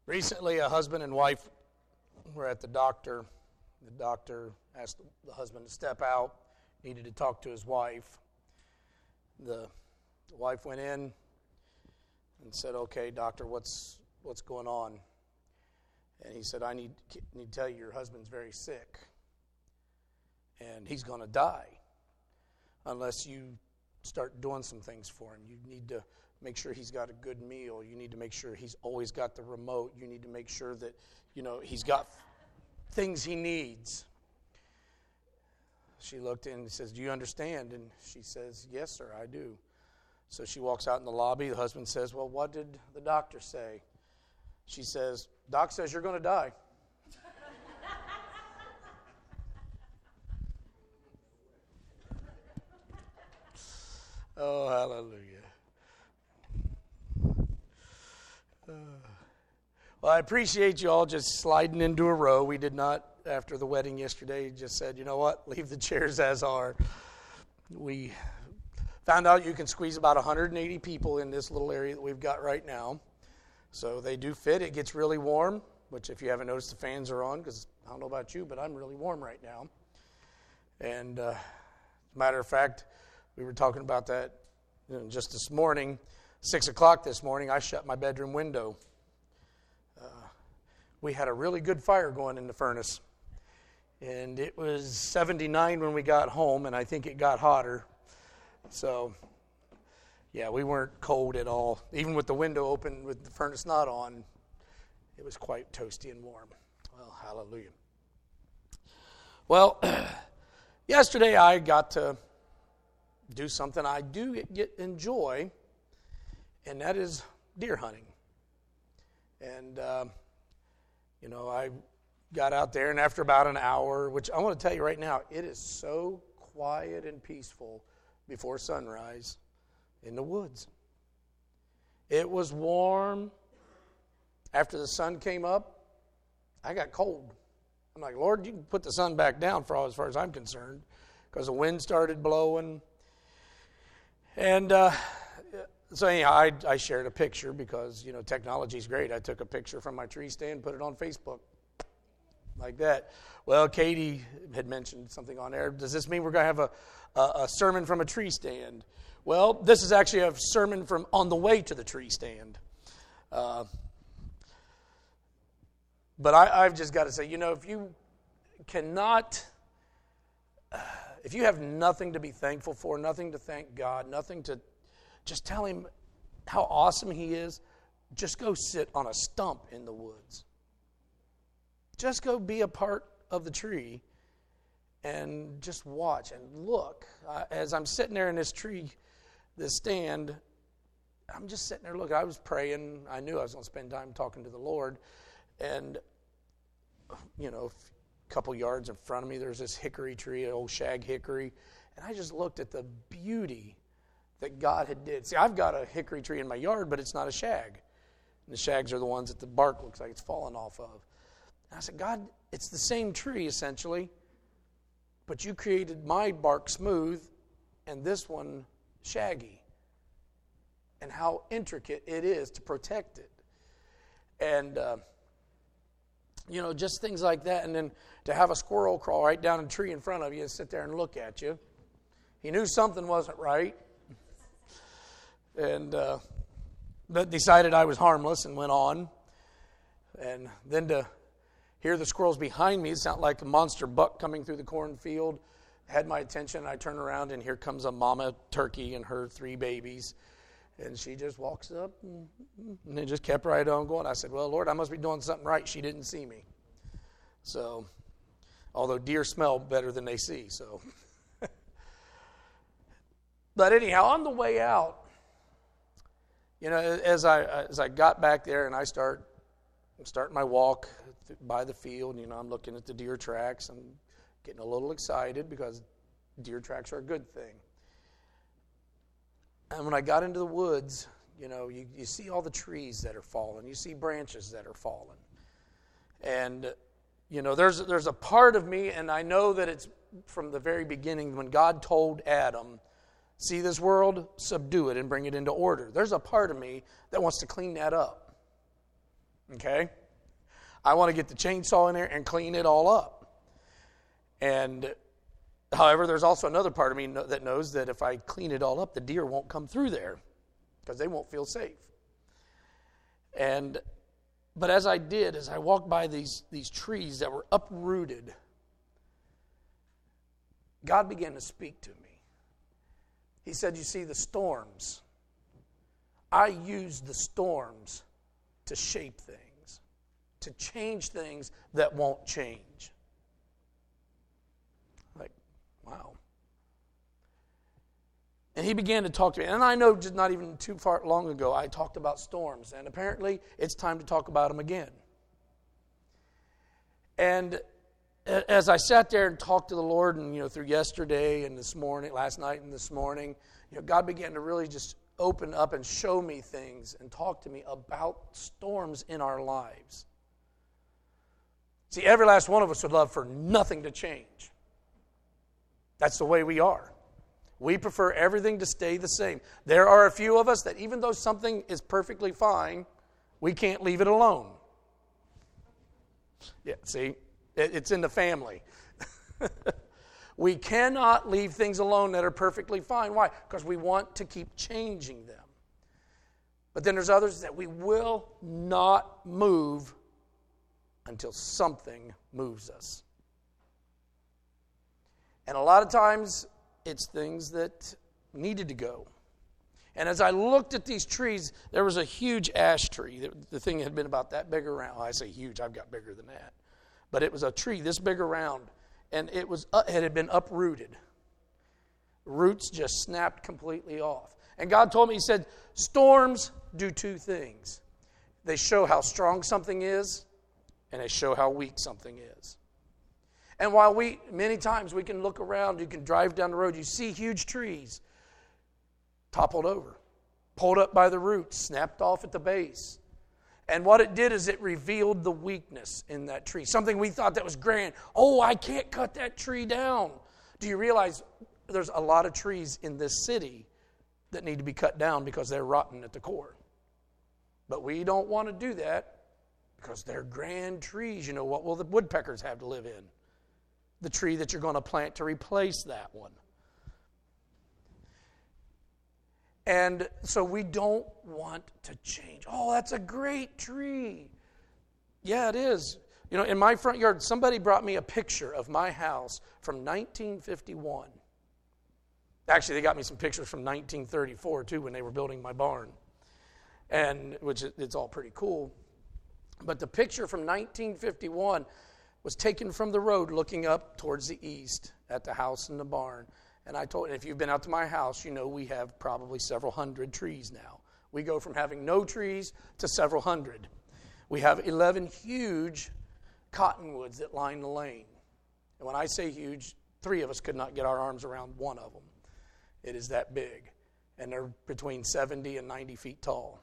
Recently, a husband and wife were at the doctor. The doctor asked the husband to step out, needed to talk to his wife. The wife went in and said, "Okay, doctor, what's going on?" And he said, "I need to tell you, your husband's very sick, and he's going to die unless you start doing some things for him. You need to make sure he's got a good meal. You need to make sure he's always got the remote. You need to make sure that, he's got things he needs." She looked in and says, "Do you understand?" And she says, "Yes, sir, I do." So she walks out in the lobby. The husband says, "Well, what did the doctor say?" She says, "Doc says you're going to die." Oh, hallelujah. Well, I appreciate you all just sliding into a row. We did not, after the wedding yesterday, just said, "You know what, leave the chairs as are." We found out you can squeeze about 180 people in this little area that we've got right now. So they do fit. It gets really warm, which if you haven't noticed, the fans are on, because I don't know about you, but I'm really warm right now. And as a matter of fact, we were talking about that just this morning. 6 o'clock this morning, I shut my bedroom window. We had a really good fire going in the furnace. And it was 79 when we got home, and I think it got hotter. So, yeah, we weren't cold at all. Even with the window open, with the furnace not on, it was quite toasty and warm. Well, hallelujah. Well, yesterday I got to do something I do enjoy, and that is deer hunting. And, I got out there, and after about an hour, which I want to tell you right now, it is so quiet and peaceful before sunrise in the woods. It was warm. After the sun came up, I got cold. I'm like, "Lord, you can put the sun back down as far as I'm concerned," because the wind started blowing. And so anyhow, I shared a picture because, technology's great. I took a picture from my tree stand, put it on Facebook, like that. Well, Katie had mentioned something on there. Does this mean we're going to have a sermon from a tree stand? Well, this is actually a sermon from on the way to the tree stand. But I've just got to say, if you if you have nothing to be thankful for, nothing to thank God, nothing to just tell Him how awesome He is, just go sit on a stump in the woods. Just go be a part of the tree and just watch and look. As I'm sitting there in this stand, I'm just sitting there looking. I was praying. I knew I was going to spend time talking to the Lord. And, a couple yards in front of me, there's this hickory tree, an old shag hickory. And I just looked at the beauty that God had did. See, I've got a hickory tree in my yard, but it's not a shag. And the shags are the ones that the bark looks like it's fallen off of. And I said, "God, it's the same tree essentially, but you created my bark smooth and this one shaggy. And how intricate it is to protect it." And, just things like that. And then to have a squirrel crawl right down a tree in front of you and sit there and look at you. He knew something wasn't right. And but decided I was harmless and went on. And then to hear the squirrels behind me, it sounded like a monster buck coming through the cornfield, had my attention. I turn around, and here comes a mama turkey and her 3 babies. And she just walks up, and it just kept right on going. I said, "Well, Lord, I must be doing something right. She didn't see me." So, although deer smell better than they see, so. But anyhow, on the way out, as I got back there and I start my walk by the field, I'm looking at the deer tracks. I'm getting a little excited because deer tracks are a good thing. And when I got into the woods, you see all the trees that are falling. You see branches that are falling. And, there's a part of me, and I know that it's from the very beginning when God told Adam, "See this world, subdue it, and bring it into order." There's a part of me that wants to clean that up. Okay? I want to get the chainsaw in there and clean it all up. And however, there's also another part of me that knows that if I clean it all up, the deer won't come through there because they won't feel safe. But as I walked by these trees that were uprooted, God began to speak to me. He said, you see, the storms, I use the storms to shape things, to change things that won't change. Like, wow. And he began to talk to me. And I know just not even too far long ago, I talked about storms. And apparently, it's time to talk about them again. And as I sat there and talked to the Lord, and through yesterday and this morning, last night and this morning, God began to really just open up and show me things and talk to me about storms in our lives. See, every last one of us would love for nothing to change. That's the way we are. We prefer everything to stay the same. There are a few of us that even though something is perfectly fine, we can't leave it alone. Yeah, see, it's in the family. We cannot leave things alone that are perfectly fine. Why? Because we want to keep changing them. But then there's others that we will not move until something moves us. And a lot of times, it's things that needed to go. And as I looked at these trees, there was a huge ash tree. The thing had been about that big around. I say huge, I've got bigger than that. But it was a tree this big around, and it had been uprooted. Roots just snapped completely off. And God told me, He said, storms do two things. They show how strong something is, and they show how weak something is. And while many times we can look around, you can drive down the road, you see huge trees toppled over, pulled up by the roots, snapped off at the base. And what it did is it revealed the weakness in that tree. Something we thought that was grand. Oh, I can't cut that tree down. Do you realize there's a lot of trees in this city that need to be cut down because they're rotten at the core? But we don't want to do that because they're grand trees. What will the woodpeckers have to live in? The tree that you're going to plant to replace that one. And so we don't want to change. Oh, that's a great tree. Yeah, it is. In my front yard, somebody brought me a picture of my house from 1951. Actually, they got me some pictures from 1934, too, when they were building my barn. And which it's all pretty cool. But the picture from 1951 was taken from the road looking up towards the east at the house and the barn. And I told, if you've been out to my house, we have probably several hundred trees now. We go from having no trees to several hundred. We have 11 huge cottonwoods that line the lane. And when I say huge, 3 of us could not get our arms around one of them. It is that big. And they're between 70 and 90 feet tall.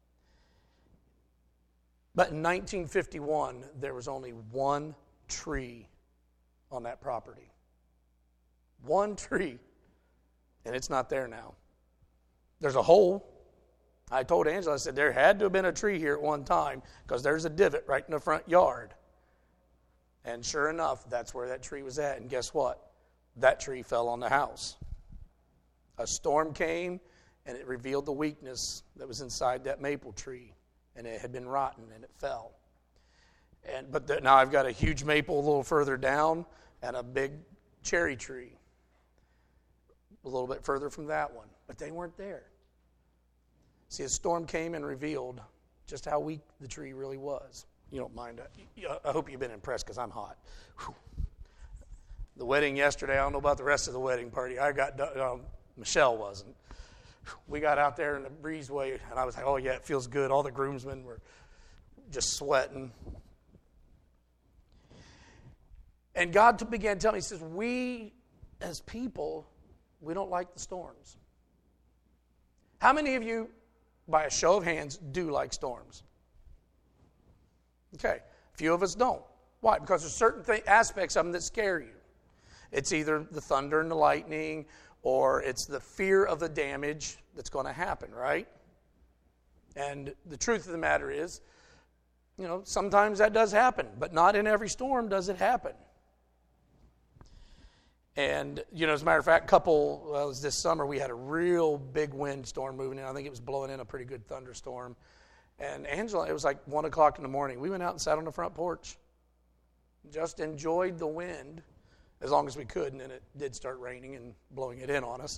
But in 1951, there was only one tree on that property. One tree. And it's not there now. There's a hole. I told Angela, I said, there had to have been a tree here at one time because there's a divot right in the front yard. And sure enough, that's where that tree was at. And guess what? That tree fell on the house. A storm came and it revealed the weakness that was inside that maple tree. And it had been rotten and it fell. But now I've got a huge maple a little further down and a big cherry tree a little bit further from that one. But they weren't there. See, a storm came and revealed just how weak the tree really was. You don't mind. I hope you've been impressed because I'm hot. Whew. The wedding yesterday, I don't know about the rest of the wedding party. Michelle wasn't. We got out there in the breezeway, and I was like, oh, yeah, it feels good. All the groomsmen were just sweating. And God began telling me, He says, we as people, we don't like the storms. How many of you, by a show of hands, do like storms? Okay, a few of us don't. Why? Because there's certain aspects of them that scare you. It's either the thunder and the lightning, or it's the fear of the damage that's going to happen, right? And the truth of the matter is, sometimes that does happen, but not in every storm does it happen. And, as a matter of fact, it was this summer, we had a real big windstorm moving in. I think it was blowing in a pretty good thunderstorm. And Angela, it was like 1 o'clock in the morning. We went out and sat on the front porch. Just enjoyed the wind as long as we could, and then it did start raining and blowing it in on us.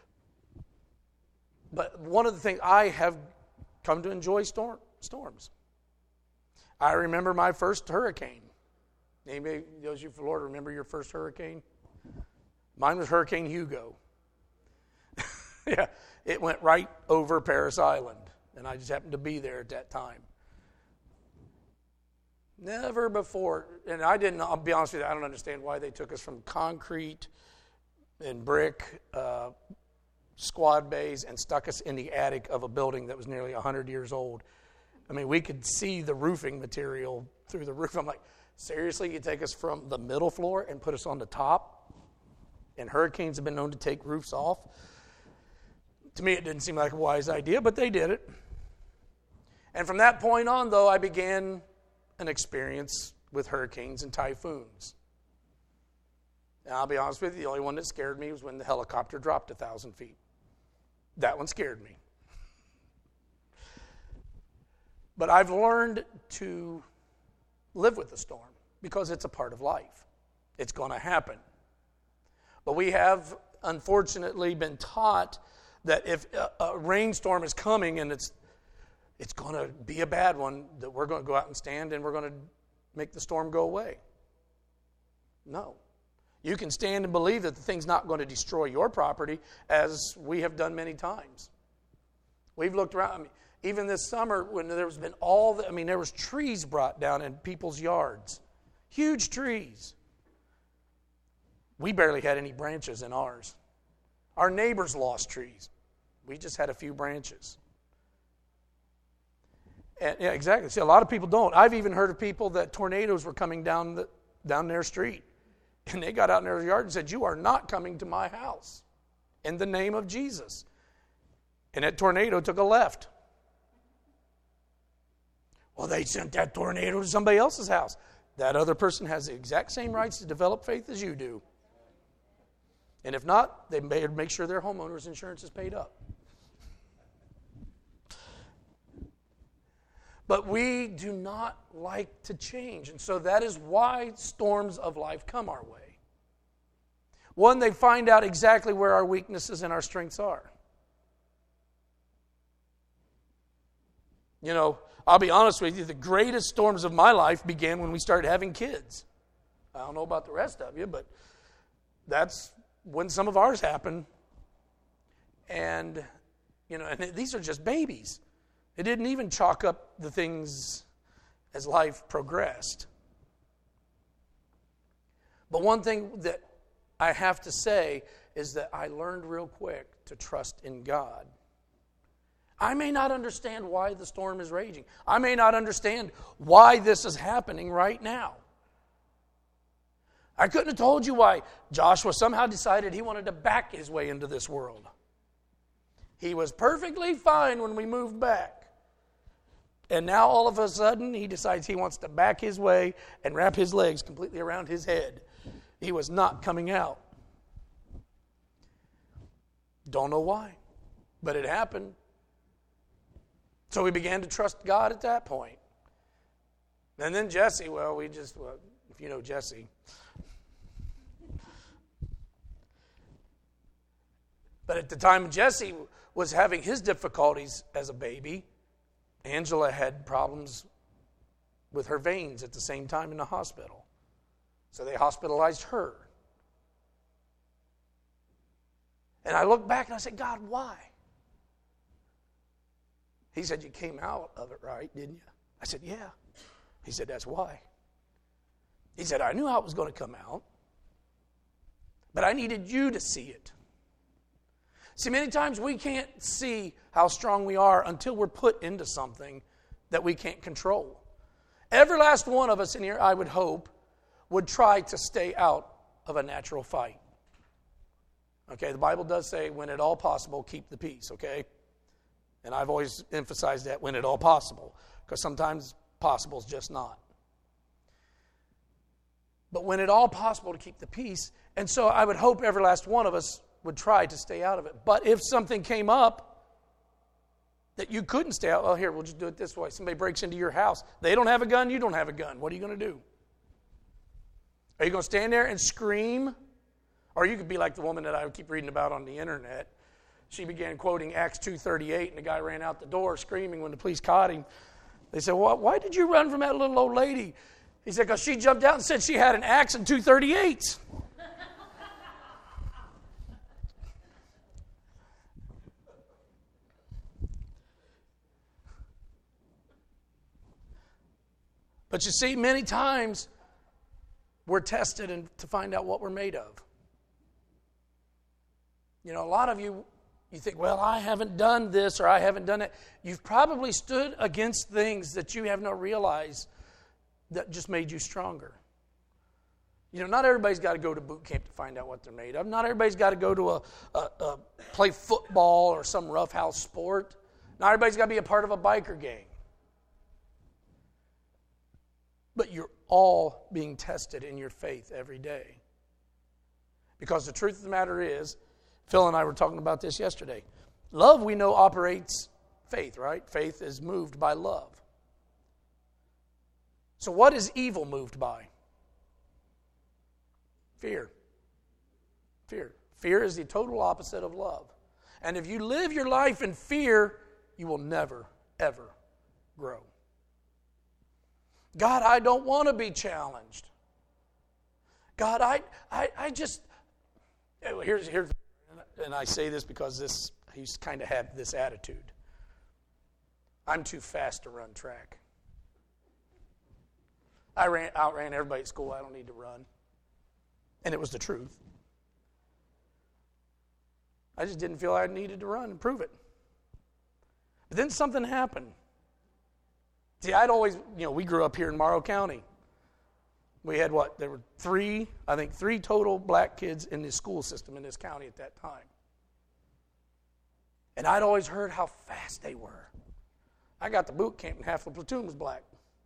But one of the things, I have come to enjoy storms. I remember my first hurricane. Anybody, those of you from Florida, remember your first hurricane? Mine was Hurricane Hugo. Yeah, it went right over Paris Island, and I just happened to be there at that time. Never before, and I'll be honest with you, I don't understand why they took us from concrete and brick squad bays and stuck us in the attic of a building that was nearly 100 years old. I mean, we could see the roofing material through the roof. I'm like, seriously, you take us from the middle floor and put us on the top? And hurricanes have been known to take roofs off. To me, it didn't seem like a wise idea, but they did it. And from that point on, though, I began an experience with hurricanes and typhoons. And I'll be honest with you, the only one that scared me was when the helicopter dropped 1,000 feet. That one scared me. But I've learned to live with the storm because it's a part of life. It's going to happen. But we have, unfortunately, been taught that if a rainstorm is coming and it's going to be a bad one, that we're going to go out and stand and we're going to make the storm go away. No. You can stand and believe that the thing's not going to destroy your property, as we have done many times. We've looked around. Even this summer, when there's been there was trees brought down in people's yards. Huge trees. We barely had any branches in ours. Our neighbors lost trees. We just had a few branches. And, yeah, exactly. See, a lot of people don't. I've even heard of people that tornadoes were coming down their street. And they got out in their yard and said, "You are not coming to my house in the name of Jesus." And that tornado took a left. Well, they sent that tornado to somebody else's house. That other person has the exact same rights to develop faith as you do. And if not, they better make sure their homeowner's insurance is paid up. But we do not like to change. And so that is why storms of life come our way. One, they find out exactly where our weaknesses and our strengths are. I'll be honest with you, the greatest storms of my life began when we started having kids. I don't know about the rest of you, but that's when some of ours happened. And, and these are just babies. It didn't even chalk up the things as life progressed. But one thing that I have to say is that I learned real quick to trust in God. I may not understand why the storm is raging. I may not understand why this is happening right now. I couldn't have told you why Joshua somehow decided he wanted to back his way into this world. He was perfectly fine when we moved back. And now all of a sudden he decides he wants to back his way and wrap his legs completely around his head. He was not coming out. Don't know why, but it happened. So we began to trust God at that point. And then Jesse, if you know Jesse. But at the time Jesse was having his difficulties as a baby, Angela had problems with her veins at the same time in the hospital. So they hospitalized her. And I look back and I said, "God, why?" He said, "You came out of it right, didn't you?" I said, "Yeah." He said, "That's why." He said, "I knew how it was going to come out, but I needed you to see it." See, many times we can't see how strong we are until we're put into something that we can't control. Every last one of us in here, I would hope, would try to stay out of a natural fight. Okay, the Bible does say, when at all possible, keep the peace, okay? And I've always emphasized that, when at all possible, because sometimes possible is just not. But when it all possible to keep the peace, and so I would hope every last one of us would try to stay out of it. But if something came up that you couldn't stay out, well, here, we'll just do it this way. Somebody breaks into your house. They don't have a gun, you don't have a gun. What are you going to do? Are you going to stand there and scream? Or you could be like the woman that I keep reading about on the internet. She began quoting Acts 2:38, and the guy ran out the door screaming when the police caught him. They said, well, why did you run from that little old lady? He said, because she jumped out and said she had an axe and 238s. But you see, many times we're tested to find out what we're made of. You know, a lot of you think, well, I haven't done this or I haven't done it. You've probably stood against things that you have not realized that just made you stronger. You know, not everybody's got to go to boot camp to find out what they're made of. Not everybody's got to go to play football or some roughhouse sport. Not everybody's got to be a part of a biker gang. But you're all being tested in your faith every day. Because the truth of the matter is, Phil and I were talking about this yesterday. Love, we know, operates faith, right? Faith is moved by love. So what is evil moved by? Fear. Fear. Fear is the total opposite of love. And if you live your life in fear, you will never, ever grow. God, I don't want to be challenged. God, I just... Here's, and I say this because he's kind of had this attitude. I'm too fast to run track. I outran everybody at school. I don't need to run. And it was the truth. I just didn't feel I needed to run and prove it. But then something happened. See, I'd always, we grew up here in Morrow County. We had there were three total black kids in the school system in this county at that time. And I'd always heard how fast they were. I got to boot camp and half the platoon was black.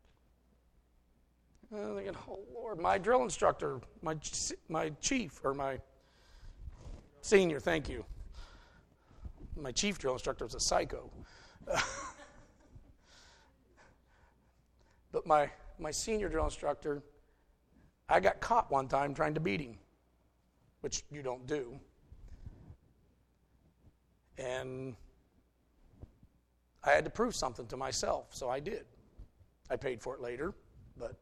And I'm thinking, oh Lord, my drill instructor, my chief, or my senior, thank you. My chief drill instructor was a psycho. But my senior drill instructor, I got caught one time trying to beat him, which you don't do. And I had to prove something to myself, so I did. I paid for it later, but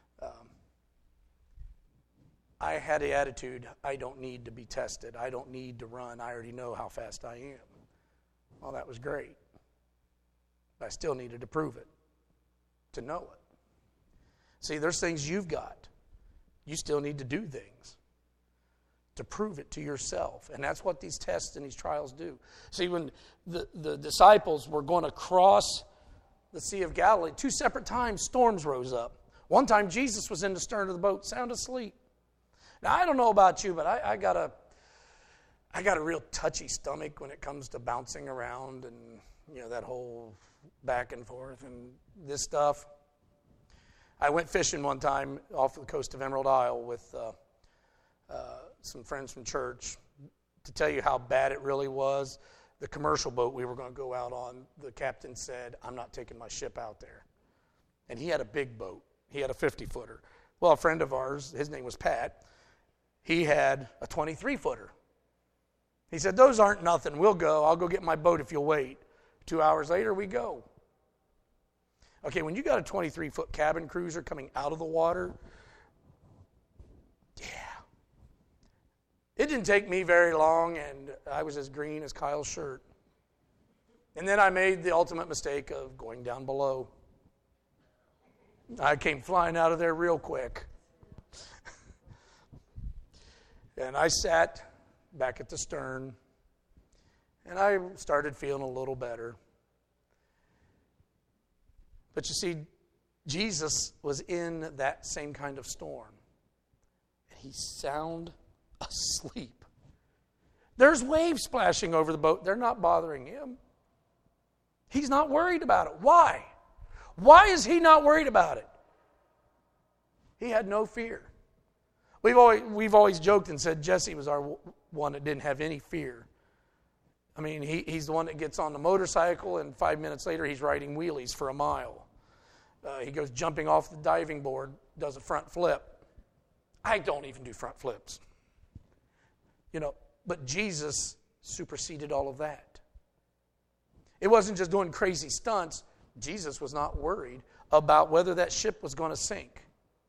I had the attitude, I don't need to be tested. I don't need to run. I already know how fast I am. Well, that was great. But I still needed to prove it, to know it. See, there's things you've got. You still need to do things to prove it to yourself. And that's what these tests and these trials do. See, when the disciples were going to cross the Sea of Galilee, 2 separate times storms rose up. One time Jesus was in the stern of the boat, sound asleep. Now, I don't know about you, but I got a real touchy stomach when it comes to bouncing around and, that whole back and forth and this stuff. I went fishing one time off the coast of Emerald Isle with some friends from church. To tell you how bad it really was, the commercial boat we were going to go out on, the captain said, I'm not taking my ship out there. And he had a big boat. He had a 50-footer. Well, a friend of ours, his name was Pat, he had a 23-footer. He said, those aren't nothing. We'll go. I'll go get my boat if you'll wait. 2 hours later, we go. Okay, when you got a 23-foot cabin cruiser coming out of the water, yeah. It didn't take me very long, and I was as green as Kyle's shirt. And then I made the ultimate mistake of going down below. I came flying out of there real quick. And I sat back at the stern, and I started feeling a little better. But you see, Jesus was in that same kind of storm. And he's sound asleep. There's waves splashing over the boat. They're not bothering him. He's not worried about it. Why? Why is he not worried about it? He had no fear. We've always joked and said Jesse was our one that didn't have any fear. I mean, he's the one that gets on the motorcycle, and 5 minutes later he's riding wheelies for a mile. He goes jumping off the diving board, does a front flip. I don't even do front flips. But Jesus superseded all of that. It wasn't just doing crazy stunts. Jesus was not worried about whether that ship was going to sink.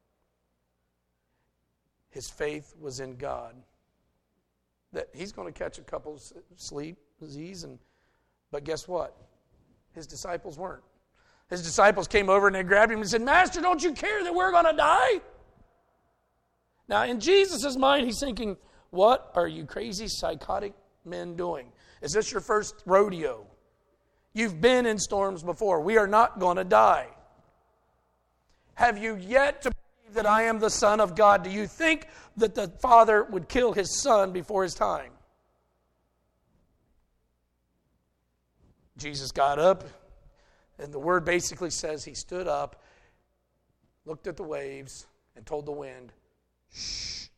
His faith was in God. That he's going to catch a couple sleep disease, but guess what? His disciples weren't. His disciples came over and they grabbed him and said, Master, don't you care that we're going to die? Now, in Jesus' mind, he's thinking, what are you crazy, psychotic men doing? Is this your first rodeo? You've been in storms before. We are not going to die. Have you yet to believe that I am the Son of God? Do you think that the Father would kill his Son before his time? Jesus got up, and the word basically says he stood up, looked at the waves, and told the wind, shh.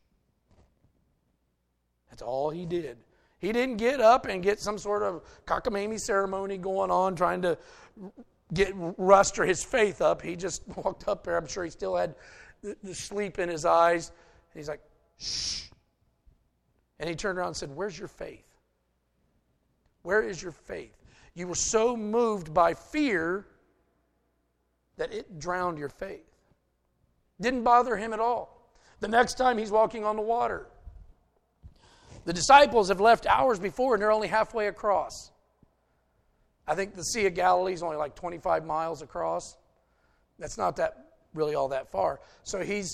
That's all he did. He didn't get up and get some sort of cockamamie ceremony going on, trying to muster his faith up. He just walked up there. I'm sure he still had the sleep in his eyes. And he's like, shh. And he turned around and said, where's your faith? Where is your faith? You were so moved by fear that it drowned your faith. Didn't bother him at all. The next time he's walking on the water. The disciples have left hours before and they're only halfway across. I think the Sea of Galilee is only like 25 miles across. That's not really all that far. So he's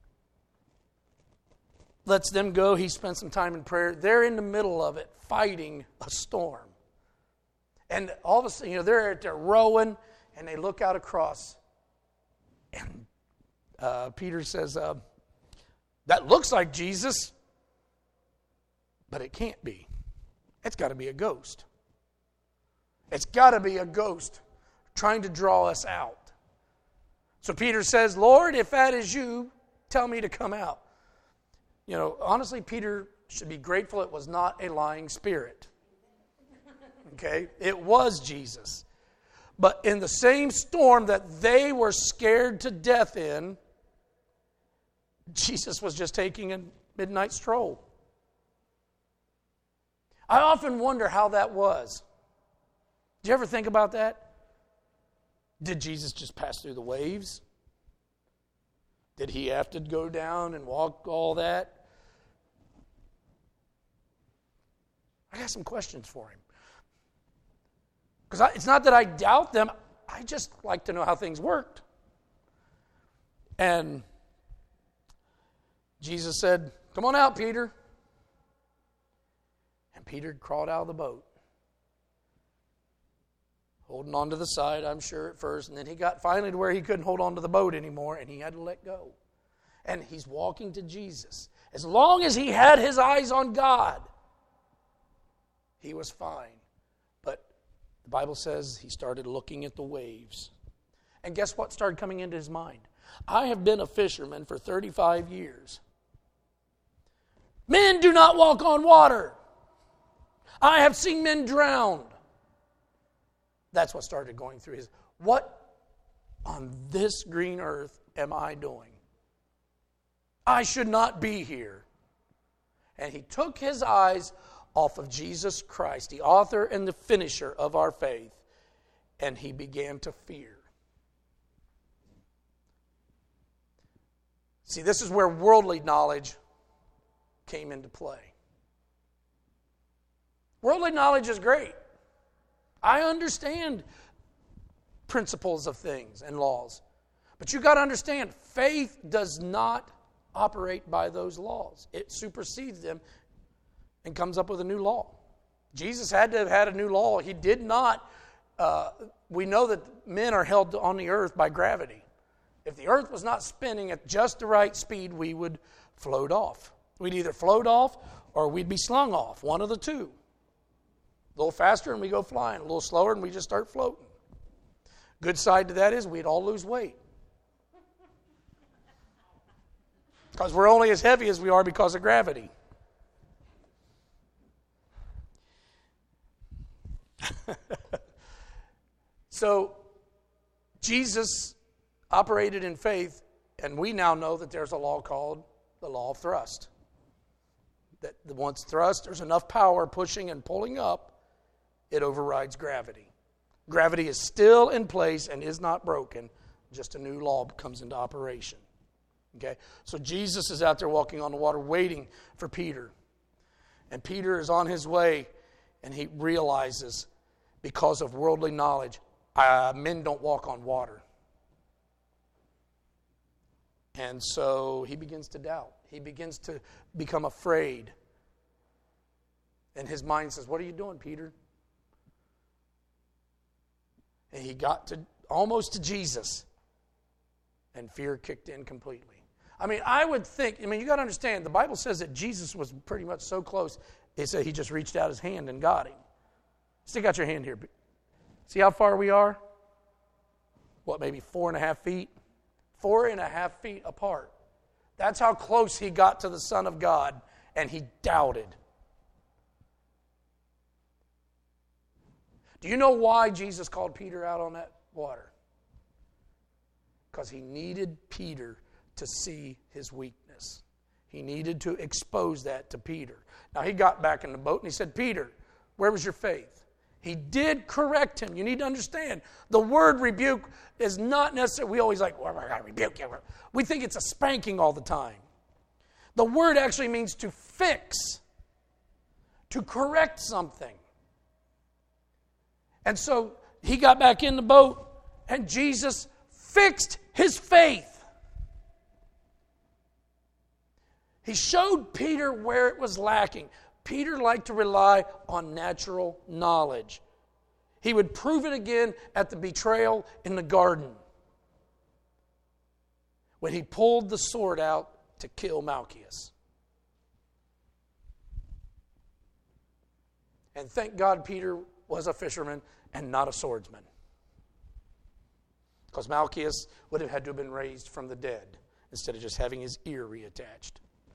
lets them go. He spends some time in prayer. They're in the middle of it, fighting a storm. And all of a sudden, they're rowing, and they look out across. And Peter says, that looks like Jesus, but it can't be. It's got to be a ghost. It's got to be a ghost trying to draw us out. So Peter says, Lord, if that is you, tell me to come out. Honestly, Peter should be grateful it was not a lying spirit. Okay? It was Jesus. But in the same storm that they were scared to death in, Jesus was just taking a midnight stroll. I often wonder how that was. Do you ever think about that? Did Jesus just pass through the waves? Did he have to go down and walk all that? I got some questions for him. Because it's not that I doubt them. I just like to know how things worked. And Jesus said, come on out, Peter. And Peter crawled out of the boat. Holding on to the side, I'm sure, at first. And then he got finally to where he couldn't hold on to the boat anymore, and he had to let go. And he's walking to Jesus. As long as he had his eyes on God, he was fine. But the Bible says he started looking at the waves. And guess what started coming into his mind? I have been a fisherman for 35 years. Men do not walk on water. I have seen men drowned. That's what started going through his. What on this green earth am I doing? I should not be here. And he took his eyes off of Jesus Christ, the author and the finisher of our faith, and he began to fear. See, this is where worldly knowledge came into play. Worldly knowledge is great. I understand principles of things and laws. But you've got to understand, faith does not operate by those laws. It supersedes them and comes up with a new law. Jesus had to have had a new law. He did not. We know that men are held on the earth by gravity. If the earth was not spinning at just the right speed, we would float off. We'd either float off or we'd be slung off, one of the two. A little faster and we go flying, a little slower and we just start floating. Good side to that is we'd all lose weight. Because we're only as heavy as we are because of gravity. So, Jesus operated in faith, and we now know that there's a law called the law of thrust. That once thrust, there's enough power pushing and pulling up, it overrides gravity. Gravity is still in place and is not broken. Just a new law comes into operation. Okay? So Jesus is out there walking on the water waiting for Peter. And Peter is on his way, and he realizes, because of worldly knowledge, men don't walk on water. And so he begins to doubt. He begins to become afraid. And his mind says, what are you doing, Peter? And he got to almost to Jesus. And fear kicked in completely. I mean, I would think, you got to understand, the Bible says that Jesus was pretty much so close, it said he just reached out his hand and got him. Stick out your hand here. See how far we are? What, maybe 4.5 feet? 4.5 feet apart. That's how close he got to the Son of God, and he doubted. Do you know why Jesus called Peter out on that water? Because he needed Peter to see his weakness. He needed to expose that to Peter. Now he got back in the boat and he said, Peter, where was your faith? He did correct him. You need to understand, the word rebuke is not necessarily, we always like, well, I got to rebuke you. We think it's a spanking all the time. The word actually means to fix, to correct something. And so he got back in the boat and Jesus fixed his faith. He showed Peter where it was lacking. Peter liked to rely on natural knowledge. He would prove it again at the betrayal in the garden, when he pulled the sword out to kill Malchus. And thank God Peter was a fisherman and not a swordsman, because Malchus would have had to have been raised from the dead instead of just having his ear reattached.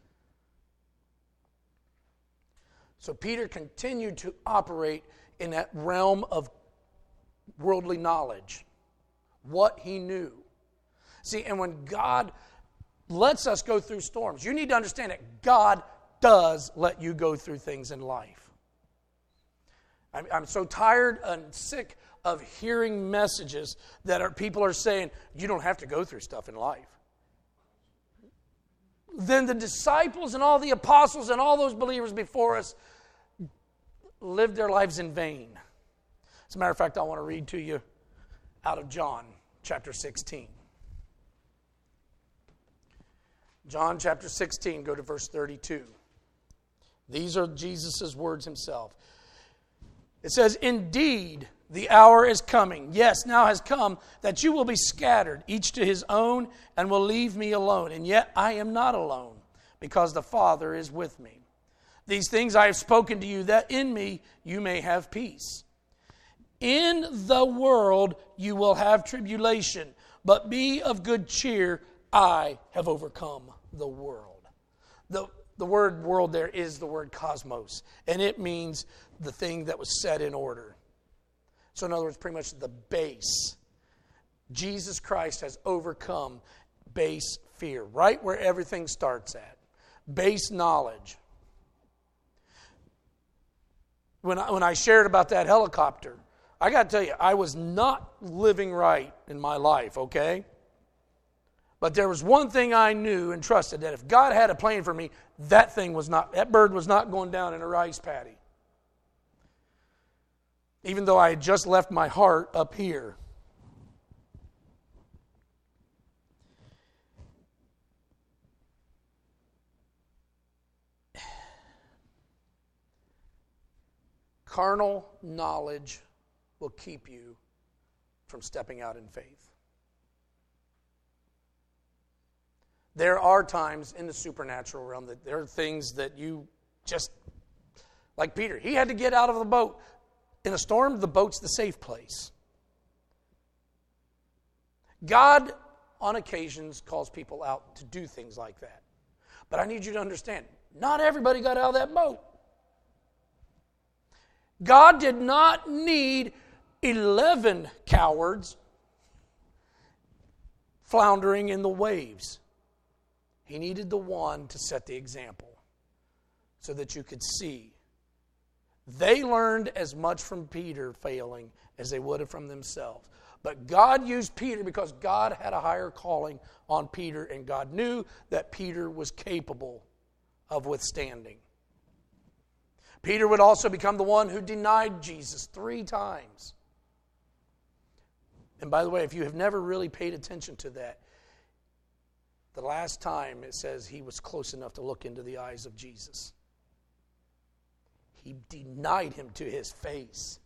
So Peter continued to operate in that realm of worldly knowledge, what he knew. See, and when God lets us go through storms, you need to understand that God does let you go through things in life. I'm so tired and sick of hearing messages that people are saying, you don't have to go through stuff in life. Then the disciples and all the apostles and all those believers before us lived their lives in vain. As a matter of fact, I want to read to you out of John chapter 16. John chapter 16, go to verse 32. These are Jesus' words himself. It says, indeed, the hour is coming. Yes, now has come, that you will be scattered, each to his own, and will leave me alone. And yet I am not alone, because the Father is with me. These things I have spoken to you, that in me you may have peace. In the world you will have tribulation, but be of good cheer. I have overcome the world. The word world there is the word cosmos, and it means the thing that was set in order. So in other words, pretty much the base. Jesus Christ has overcome base fear, right where everything starts at. Base knowledge. When I shared about that helicopter, I got to tell you, I was not living right in my life, okay? But there was one thing I knew and trusted, that if God had a plan for me, that bird was not going down in a rice paddy. Even though I had just left my heart up here. Carnal knowledge will keep you from stepping out in faith. There are times in the supernatural realm that there are things that you just, like Peter, he had to get out of the boat. In a storm, the boat's the safe place. God, on occasions, calls people out to do things like that. But I need you to understand, not everybody got out of that boat. God did not need 11 cowards floundering in the waves. He needed the one to set the example so that you could see. They learned as much from Peter failing as they would have from themselves. But God used Peter because God had a higher calling on Peter, and God knew that Peter was capable of withstanding. Peter would also become the one who denied Jesus 3 times. And by the way, if you have never really paid attention to that, the last time it says he was close enough to look into the eyes of Jesus. He denied him to his face.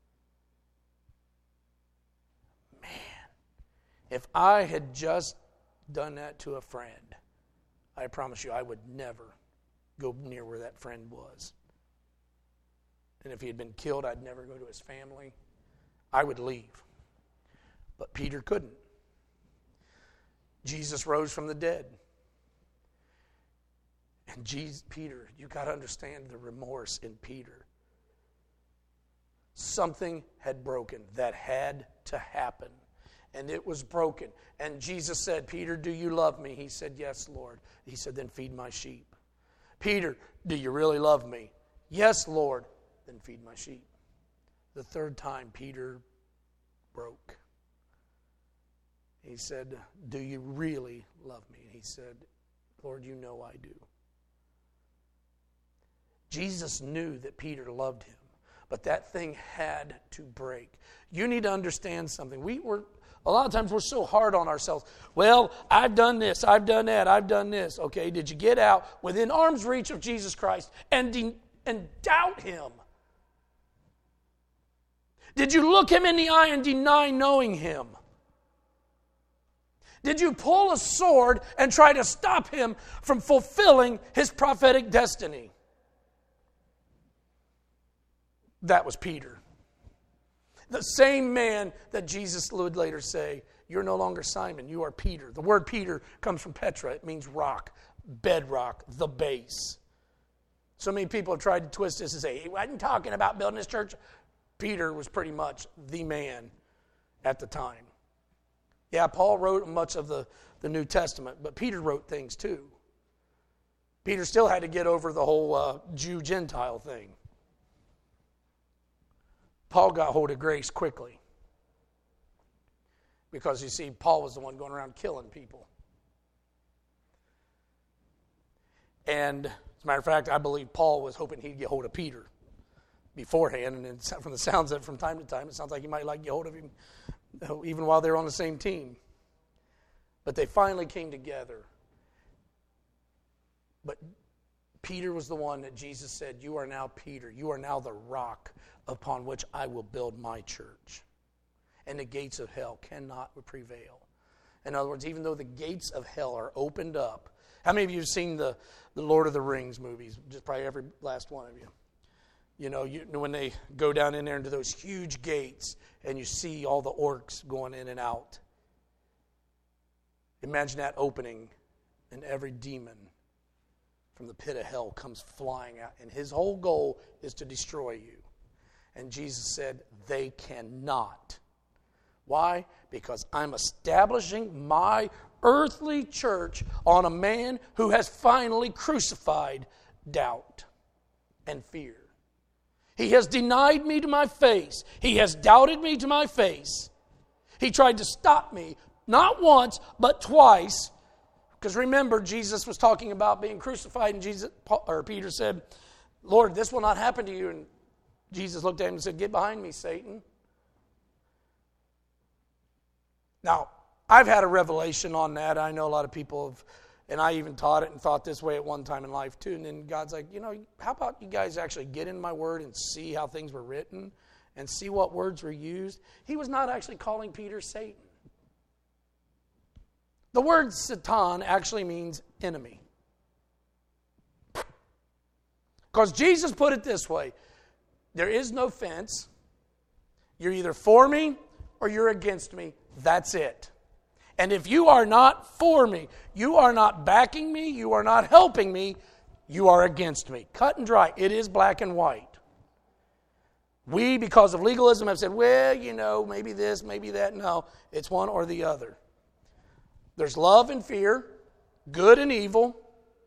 Man, if I had just done that to a friend, I promise you I would never go near where that friend was. And if he had been killed, I'd never go to his family. I would leave. But Peter couldn't. Jesus rose from the dead. And Peter, you got to understand the remorse in Peter. Something had broken that had to happen. And it was broken. And Jesus said, Peter, do you love me? He said, yes, Lord. He said, then feed my sheep. Peter, do you really love me? Yes, Lord. Then feed my sheep. The 3rd time, Peter broke. He said, do you really love me? And he said, Lord, you know I do. Jesus knew that Peter loved him, but that thing had to break. You need to understand something. A lot of times we're so hard on ourselves. Well, I've done this, I've done that, I've done this. Okay, did you get out within arm's reach of Jesus Christ and doubt him? Did you look him in the eye and deny knowing him? Did you pull a sword and try to stop him from fulfilling his prophetic destiny? That was Peter. The same man that Jesus would later say, you're no longer Simon, you are Peter. The word Peter comes from Petra. It means rock, bedrock, the base. So many people have tried to twist this and say, he wasn't talking about building his church. Peter was pretty much the man at the time. Yeah, Paul wrote much of the New Testament, but Peter wrote things too. Peter still had to get over the whole Jew-Gentile thing. Paul got hold of grace quickly. Because you see, Paul was the one going around killing people. And as a matter of fact, I believe Paul was hoping he'd get hold of Peter beforehand. And then from the sounds of it from time to time, it sounds like he might like get hold of him even while they were on the same team. But they finally came together. But Peter was the one that Jesus said, you are now Peter. You are now the rock upon which I will build my church. And the gates of hell cannot prevail. In other words, even though the gates of hell are opened up. How many of you have seen the Lord of the Rings movies? Just probably every last one of you. You know, when they go down in there into those huge gates and you see all the orcs going in and out. Imagine that opening and every demon from the pit of hell comes flying out. And his whole goal is to destroy you. And Jesus said, they cannot. Why? Because I'm establishing my earthly church on a man who has finally crucified doubt and fear. He has denied me to my face. He has doubted me to my face. He tried to stop me, not once, but twice. Because remember, Jesus was talking about being crucified, and Peter said, Lord, this will not happen to you. And Jesus looked at him and said, get behind me, Satan. Now, I've had a revelation on that. I know a lot of people have, and I even taught it and thought this way at one time in life too. And then God's like, how about you guys actually get in my word and see how things were written and see what words were used? He was not actually calling Peter Satan. The word Satan actually means enemy. Because Jesus put it this way, there is no fence. You're either for me or you're against me. That's it. And if you are not for me, you are not backing me, you are not helping me, you are against me. Cut and dry. It is black and white. We, because of legalism, have said, well, maybe this, maybe that. No, it's one or the other. There's love and fear, good and evil,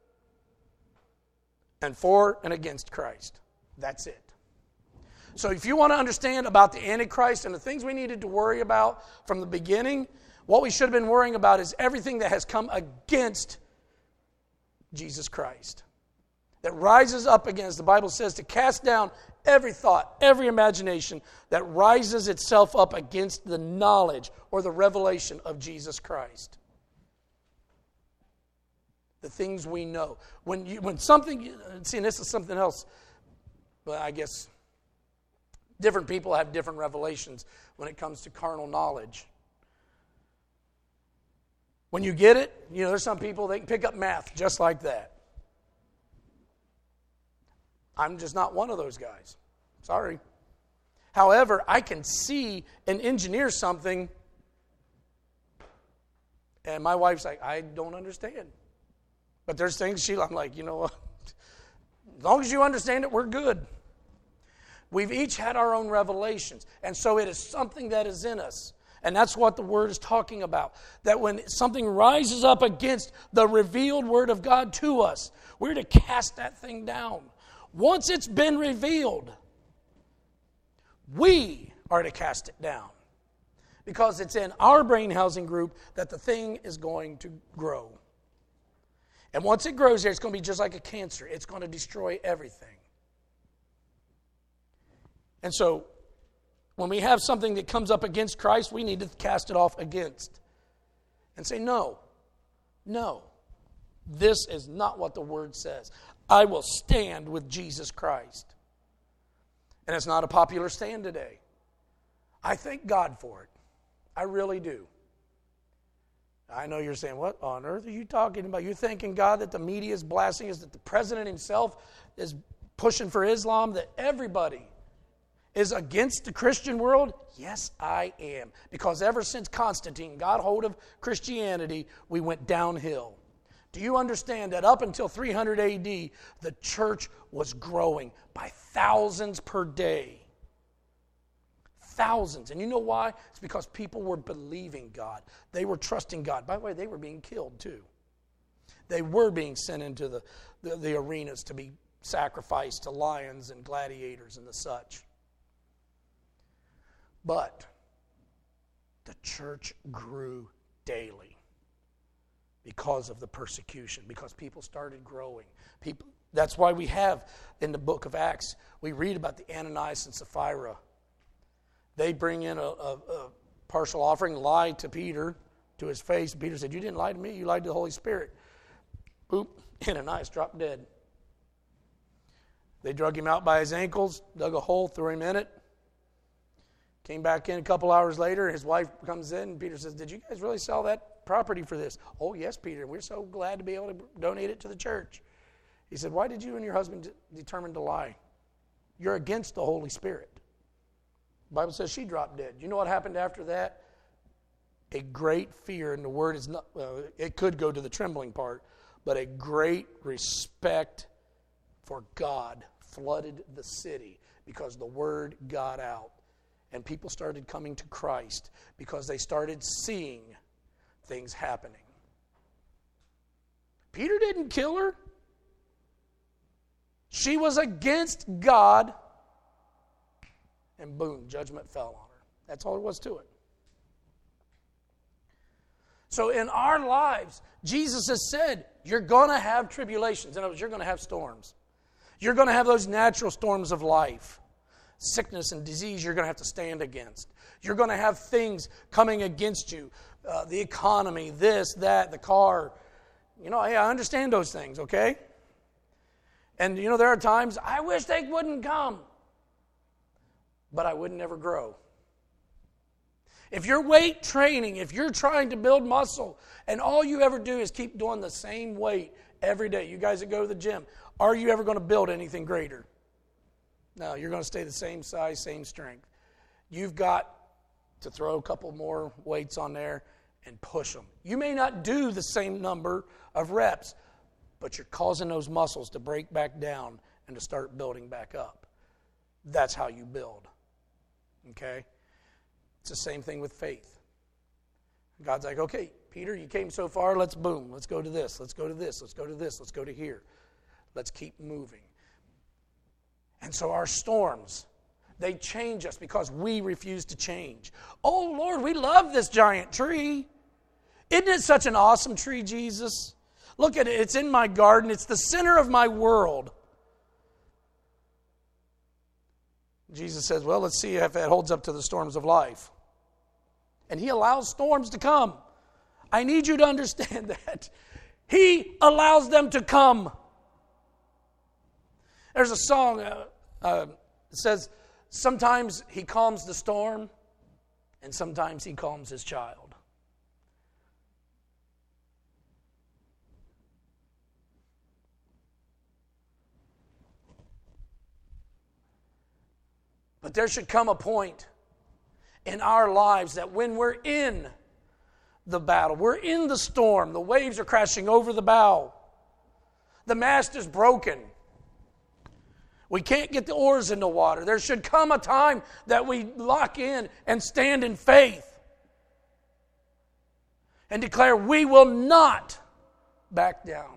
and for and against Christ. That's it. So if you want to understand about the Antichrist and the things we needed to worry about from the beginning, what we should have been worrying about is everything that has come against Jesus Christ. That rises up against, the Bible says, to cast down every thought, every imagination that rises itself up against the knowledge or the revelation of Jesus Christ. The things we know. When something, see, and this is something else, well, I guess different people have different revelations when it comes to carnal knowledge. When you get it, there's some people, they can pick up math just like that. I'm just not one of those guys. Sorry. However, I can see and engineer something, and my wife's like, I don't understand. But there's things I'm like, you know what? As long as you understand it, we're good. We've each had our own revelations, and so it is something that is in us. And that's what the Word is talking about. That when something rises up against the revealed Word of God to us, we're to cast that thing down. Once it's been revealed, we are to cast it down. Because it's in our brain housing group that the thing is going to grow. And once it grows there, it's going to be just like a cancer. It's going to destroy everything. And so, when we have something that comes up against Christ, we need to cast it off against. And say, no, this is not what the Word says. I will stand with Jesus Christ. And it's not a popular stand today. I thank God for it. I really do. I know you're saying, what on earth are you talking about? You're thanking God that the media is blasting us, that the president himself is pushing for Islam, that everybody is against the Christian world? Yes, I am. Because ever since Constantine got hold of Christianity, we went downhill. Do you understand that up until 300 AD, the church was growing by thousands per day? Thousands. And you know why? It's because people were believing God. They were trusting God. By the way, they were being killed too. They were being sent into the arenas to be sacrificed to lions and gladiators and the such. But the church grew daily because of the persecution, because people started growing. That's why we have in the book of Acts, we read about the Ananias and Sapphira. They bring in a partial offering, lie to Peter, to his face. Peter said, you didn't lie to me, you lied to the Holy Spirit. Boop, Ananias dropped dead. They drug him out by his ankles, dug a hole, threw him in it. Came back in a couple hours later, his wife comes in, and Peter says, did you guys really sell that property for this? Oh, yes, Peter, we're so glad to be able to donate it to the church. He said, why did you and your husband determine to lie? You're against the Holy Spirit. The Bible says she dropped dead. You know what happened after that? A great fear, and the word is not, well, it could go to the trembling part, but a great respect for God flooded the city because the word got out. And people started coming to Christ because they started seeing things happening. Peter didn't kill her. She was against God. And boom, judgment fell on her. That's all there was to it. So in our lives, Jesus has said, you're going to have tribulations. In other words, you're going to have storms. You're going to have those natural storms of life. Sickness and disease you're going to have to stand against. You're going to have things coming against you. The economy, this, that, the car. Hey, I understand those things, okay? And, there are times, I wish they wouldn't come. But I would never grow. If you're weight training, if you're trying to build muscle, and all you ever do is keep doing the same weight every day, you guys that go to the gym, are you ever going to build anything greater? No, you're going to stay the same size, same strength. You've got to throw a couple more weights on there and push them. You may not do the same number of reps, but you're causing those muscles to break back down and to start building back up. That's how you build. Okay? It's the same thing with faith. God's like, okay, Peter, you came so far, let's go to this, let's go to this, let's go to this, let's go to here. Let's keep moving. And so our storms, they change us because we refuse to change. Oh, Lord, we love this giant tree. Isn't it such an awesome tree, Jesus? Look at it. It's in my garden. It's the center of my world. Jesus says, well, let's see if it holds up to the storms of life. And He allows storms to come. I need you to understand that. He allows them to come. There's a song that says, sometimes He calms the storm, and sometimes He calms His child. But there should come a point in our lives that when we're in the battle, we're in the storm, the waves are crashing over the bow, the mast is broken, we can't get the oars in the water. There should come a time that we lock in and stand in faith and declare we will not back down.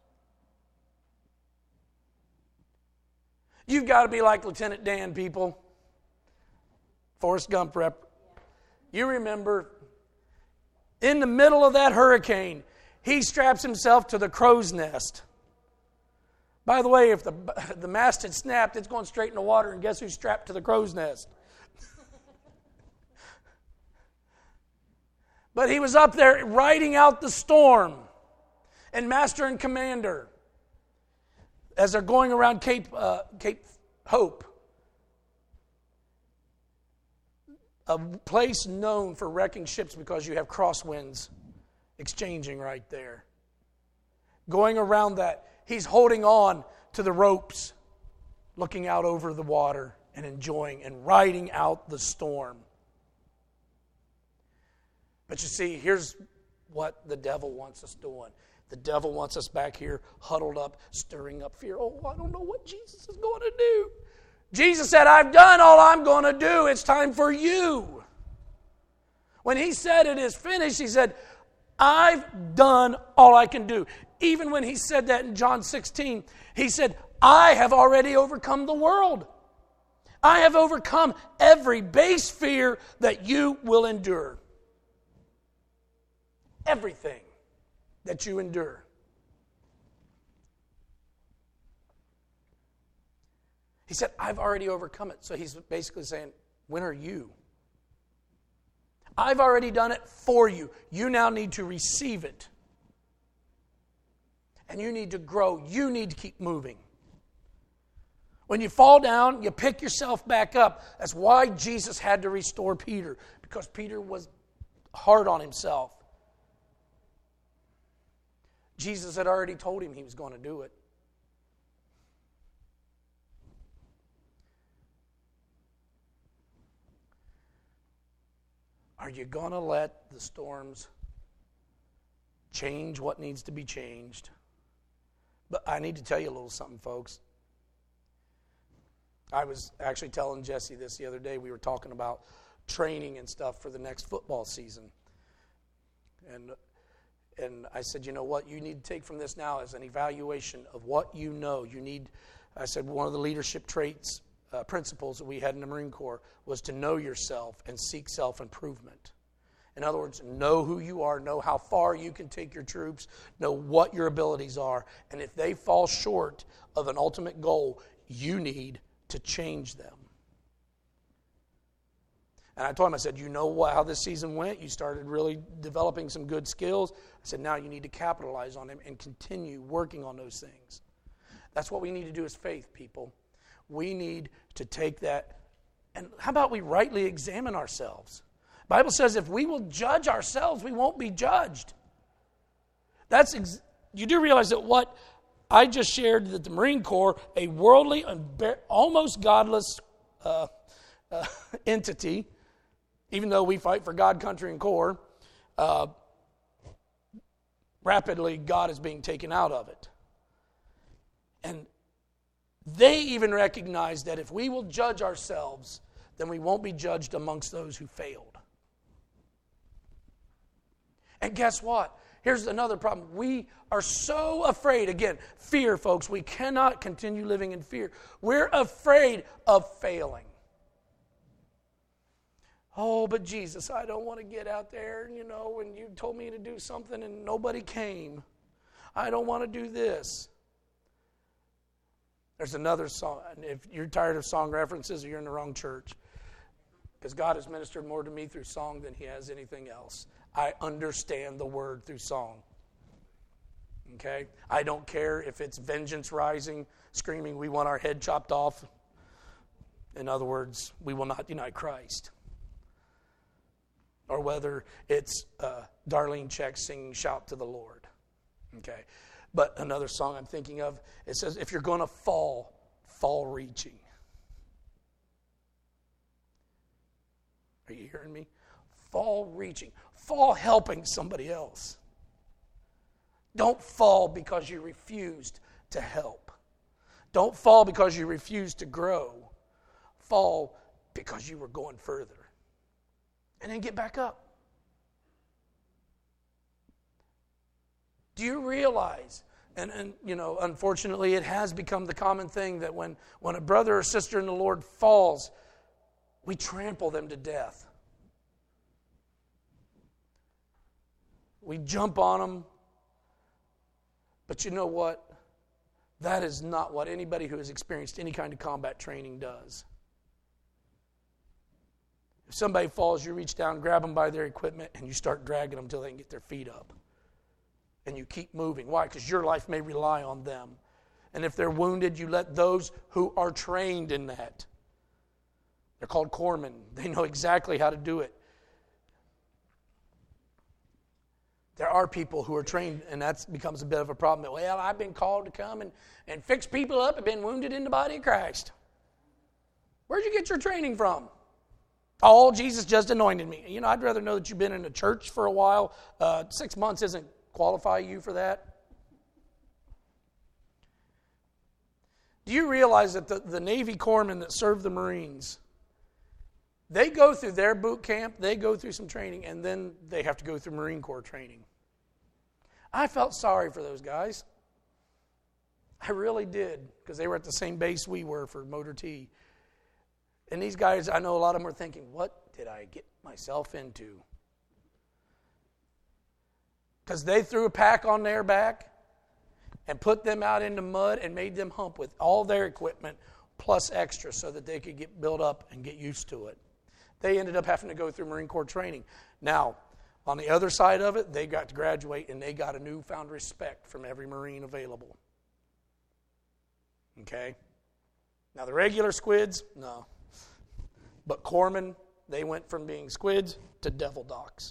You've got to be like Lieutenant Dan, people. Forrest Gump rep. You remember, in the middle of that hurricane, he straps himself to the crow's nest. By the way, if the mast had snapped, it's going straight in the water, and guess who's strapped to the crow's nest? But he was up there riding out the storm, and master and commander, as they're going around Cape Hope, a place known for wrecking ships because you have crosswinds exchanging right there. Going around that, he's holding on to the ropes, looking out over the water and enjoying and riding out the storm. But you see, here's what the devil wants us doing. The devil wants us back here huddled up, stirring up fear. Oh, I don't know what Jesus is going to do. Jesus said, I've done all I'm going to do. It's time for you. When He said it is finished, He said, I've done all I can do. Even when He said that in John 16, He said, I have already overcome the world. I have overcome every base fear that you will endure. Everything that you endure. He said, I've already overcome it. So He's basically saying, when are you? I've already done it for you. You now need to receive it. And you need to grow. You need to keep moving. When you fall down, you pick yourself back up. That's why Jesus had to restore Peter, because Peter was hard on himself. Jesus had already told him He was going to do it. Are you going to let the storms change what needs to be changed? But I need to tell you a little something, folks. I was actually telling Jesse this the other day. We were talking about training and stuff for the next football season. And I said, you know what you need to take from this now is an evaluation of what you know. I said, one of the leadership traits, principles that we had in the Marine Corps was to know yourself and seek self-improvement. In other words, know who you are, know how far you can take your troops, know what your abilities are, and if they fall short of an ultimate goal, you need to change them. And I told him, I said, you know how this season went? You started really developing some good skills. I said, now you need to capitalize on them and continue working on those things. That's what we need to do as faith people. We need to take that, and how about we rightly examine ourselves? The Bible says if we will judge ourselves, we won't be judged. You do realize that what I just shared, that the Marine Corps, a worldly, almost godless entity, even though we fight for God, country, and Corps, rapidly God is being taken out of it. And they even recognize that if we will judge ourselves, then we won't be judged amongst those who failed. And guess what? Here's another problem. We are so afraid. Again, fear, folks. We cannot continue living in fear. We're afraid of failing. Oh, but Jesus, I don't want to get out there, when you told me to do something and nobody came. I don't want to do this. There's another song. If you're tired of song references, you're in the wrong church. Because God has ministered more to me through song than He has anything else. I understand the word through song. Okay? I don't care if it's vengeance rising, screaming, we want our head chopped off. In other words, we will not deny Christ. Or whether it's Darlene Check singing Shout to the Lord. Okay? But another song I'm thinking of, it says, if you're going to fall, fall reaching. Are you hearing me? Fall reaching. Fall helping somebody else. Don't fall because you refused to help. Don't fall because you refused to grow. Fall because you were going further. And then get back up. Do you realize, and unfortunately it has become the common thing that when a brother or sister in the Lord falls, we trample them to death. We jump on them. But you know what? That is not what anybody who has experienced any kind of combat training does. If somebody falls, you reach down, grab them by their equipment, and you start dragging them until they can get their feet up. And you keep moving. Why? Because your life may rely on them. And if they're wounded, you let those who are trained in that. They're called corpsmen. They know exactly how to do it. There are people who are trained, and that becomes a bit of a problem. Well, I've been called to come and fix people up. I've been wounded in the body of Christ. Where'd you get your training from? Oh, Jesus just anointed me. I'd rather know that you've been in a church for a while. 6 months isn't qualify you for that. Do you realize that the Navy corpsmen that serve the Marines, they go through their boot camp, they go through some training, and then they have to go through Marine Corps training. I felt sorry for those guys. I really did, because they were at the same base we were for Motor T. And these guys, I know a lot of them were thinking, what did I get myself into? Because they threw a pack on their back and put them out into mud and made them hump with all their equipment plus extra so that they could get built up and get used to it. They ended up having to go through Marine Corps training. Now, on the other side of it, they got to graduate and they got a newfound respect from every Marine available. Okay? Now, the regular squids, no. But corpsmen, they went from being squids to devil dogs.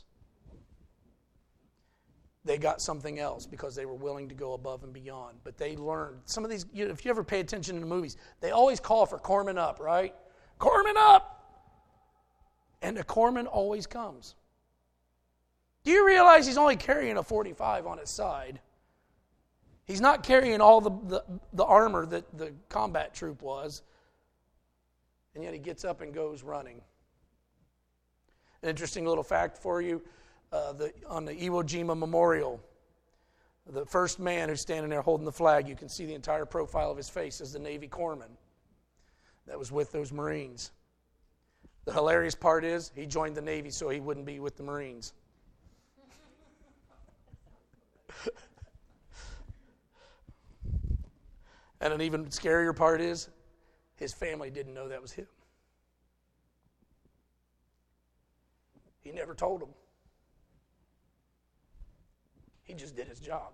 They got something else because they were willing to go above and beyond. But they learned. Some of these, if you ever pay attention to the movies, they always call for corpsman up, right? Corpsman up! And the corpsman always comes. Do you realize he's only carrying a 45 on his side? He's not carrying all the armor that the combat troop was. And yet he gets up and goes running. An interesting little fact for you. On the Iwo Jima Memorial, the first man who's standing there holding the flag, you can see the entire profile of his face as the Navy corpsman that was with those Marines. The hilarious part is he joined the Navy so he wouldn't be with the Marines. And an even scarier part is his family didn't know that was him. He never told them. He just did his job.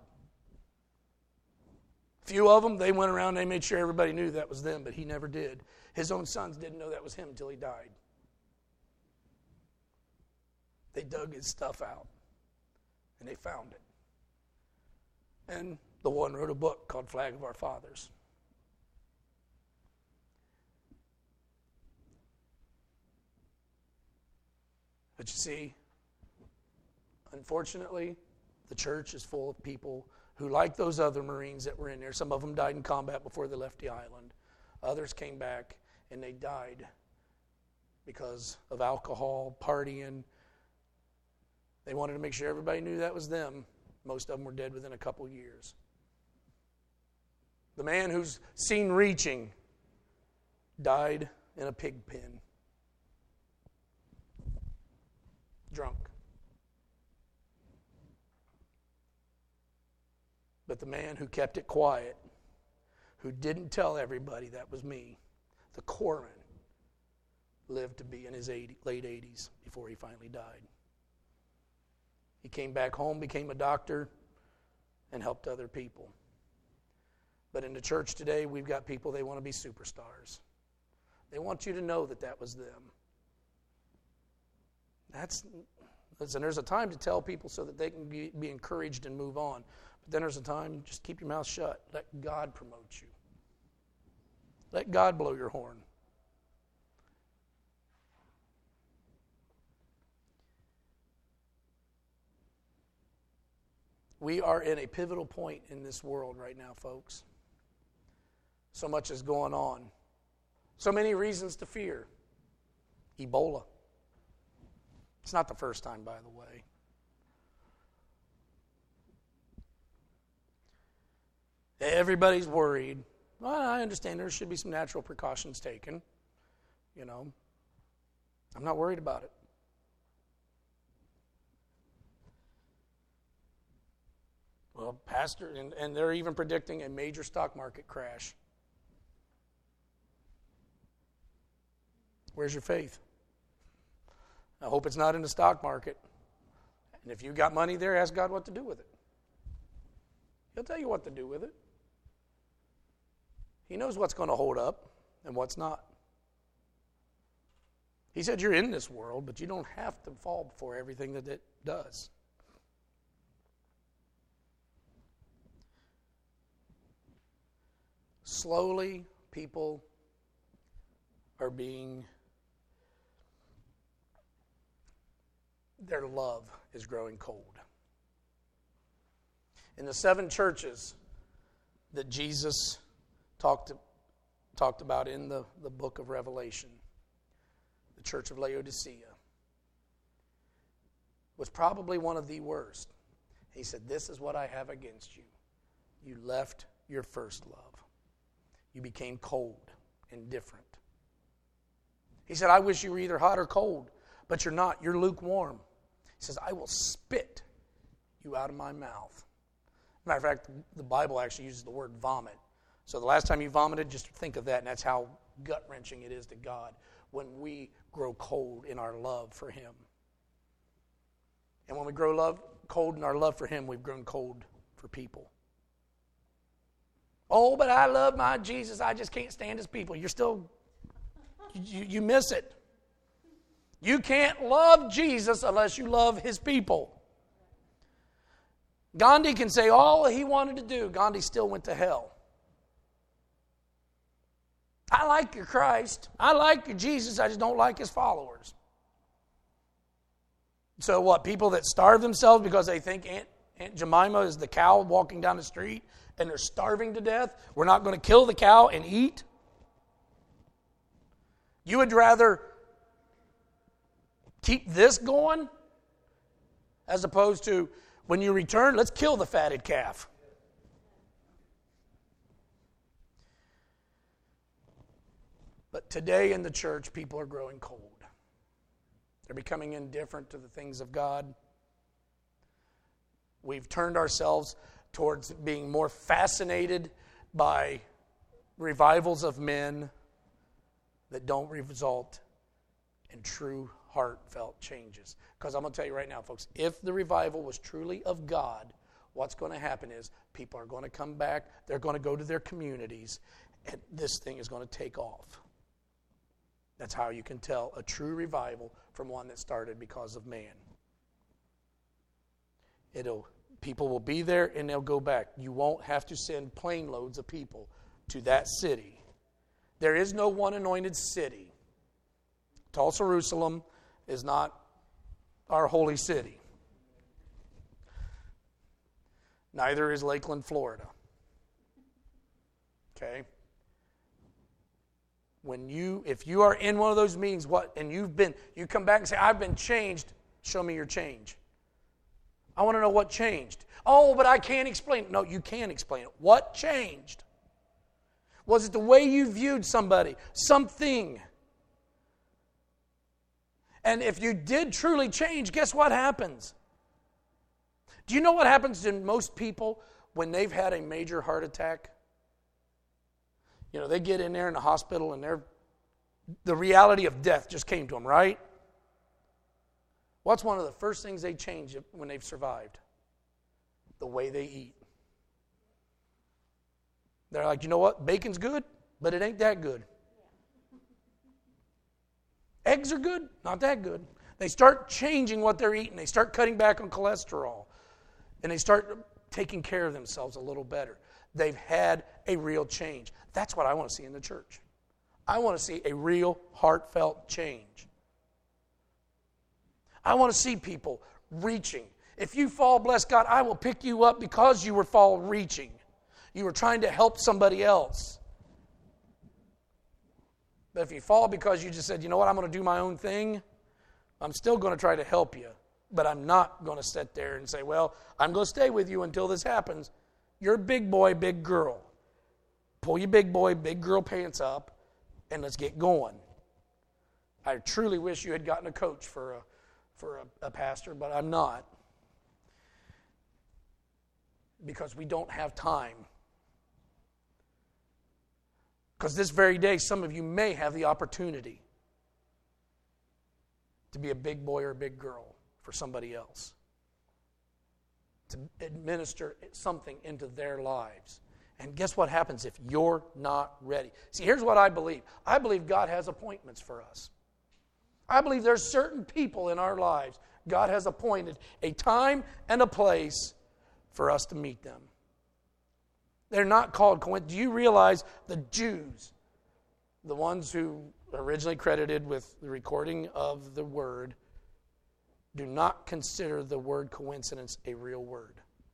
Few of them, they went around and they made sure everybody knew that was them, but he never did. His own sons didn't know that was him until he died. They dug his stuff out, and they found it. And the one wrote a book called Flag of Our Fathers. But you see, Unfortunately, the church is full of people who, like those other Marines that were in there, some of them died in combat before they left the island. Others came back and they died because of alcohol, partying. They wanted to make sure everybody knew that was them. Most of them were dead within a couple years. The man who's seen reaching died in a pig pen, drunk. But the man who kept it quiet, who didn't tell everybody that was me, the corpsman, lived to be in his late 80s before he finally died. He came back home, became a doctor, and helped other people. But in the church today, we've got people, they want to be superstars. They want you to know that that was them. Listen, there's a time to tell people so that they can be encouraged and move on. But then there's a time, just keep your mouth shut. Let God promote you. Let God blow your horn. We are in a pivotal point in this world right now, folks. So much is going on. So many reasons to fear. Ebola. It's not the first time, by the way. Everybody's worried. Well, I understand there should be some natural precautions taken. You know, I'm not worried about it. Well, Pastor, and they're even predicting a major stock market crash. Where's your faith? I hope it's not in the stock market. And if you got money there, ask God what to do with it. He'll tell you what to do with it. He knows what's going to hold up and what's not. He said you're in this world, but you don't have to fall before everything that it does. Slowly, people are their love is growing cold. In the 7 churches that Jesus talked about in the book of Revelation, the church of Laodicea was probably one of the worst. He said, "This is what I have against you. You left your first love. You became cold, indifferent." He said, "I wish you were either hot or cold, but you're not. You're lukewarm." He says, "I will spit you out of my mouth." Matter of fact, the Bible actually uses the word vomit. So the last time you vomited, just think of that, and that's how gut-wrenching it is to God when we grow cold in our love for Him. And when we grow cold in our love for Him, we've grown cold for people. "Oh, but I love my Jesus. I just can't stand His people." You're still, you miss it. You can't love Jesus unless you love His people. Gandhi can say all he wanted to do. Gandhi still went to hell. I like your Christ. I like your Jesus. I just don't like His followers. So what? People that starve themselves because they think Aunt Jemima is the cow walking down the street and they're starving to death? We're not going to kill the cow and eat? You would rather keep this going as opposed to, when you return, let's kill the fatted calf. But today in the church, people are growing cold. They're becoming indifferent to the things of God. We've turned ourselves towards being more fascinated by revivals of men that don't result in true heartfelt changes. Because I'm going to tell you right now, folks, if the revival was truly of God, what's going to happen is people are going to come back, they're going to go to their communities, and this thing is going to take off. That's how you can tell a true revival from one that started because of man. People will be there and they'll go back. You won't have to send plane loads of people to that city. There is no one anointed city. Tulsa, Jerusalem is not our holy city. Neither is Lakeland, Florida. Okay? If you are in one of those meetings, and you come back and say, I've been changed, show me your change. I want to know what changed. Oh, but I can't explain it. No, you can explain it. What changed? Was it the way you viewed somebody? Something. And if you did truly change, guess what happens? Do you know what happens to most people when they've had a major heart attack? You know, they get in there in the hospital and the reality of death just came to them, right? What's one of the first things they change when they've survived? The way they eat. They're like, you know what? Bacon's good, but it ain't that good. Eggs are good, not that good. They start changing what they're eating. They start cutting back on cholesterol. And they start taking care of themselves a little better. They've had a real change. That's what I want to see in the church. I want to see a real heartfelt change. I want to see people reaching. If you fall, bless God, I will pick you up because you were reaching. You were trying to help somebody else. But if you fall because you just said, you know what, I'm going to do my own thing, I'm still going to try to help you. But I'm not going to sit there and say, well, I'm going to stay with you until this happens. You're a big boy, big girl. Pull your big boy, big girl pants up, and let's get going. I truly wish you had gotten a coach for a pastor, but I'm not. Because we don't have time. Because this very day, some of you may have the opportunity to be a big boy or a big girl for somebody else. To administer something into their lives. And guess what happens if you're not ready? See, here's what I believe. I believe God has appointments for us. I believe there's certain people in our lives God has appointed a time and a place for us to meet them. They're not called coincidence. Do you realize the Jews, the ones who originally credited with the recording of the word, do not consider the word coincidence a real word.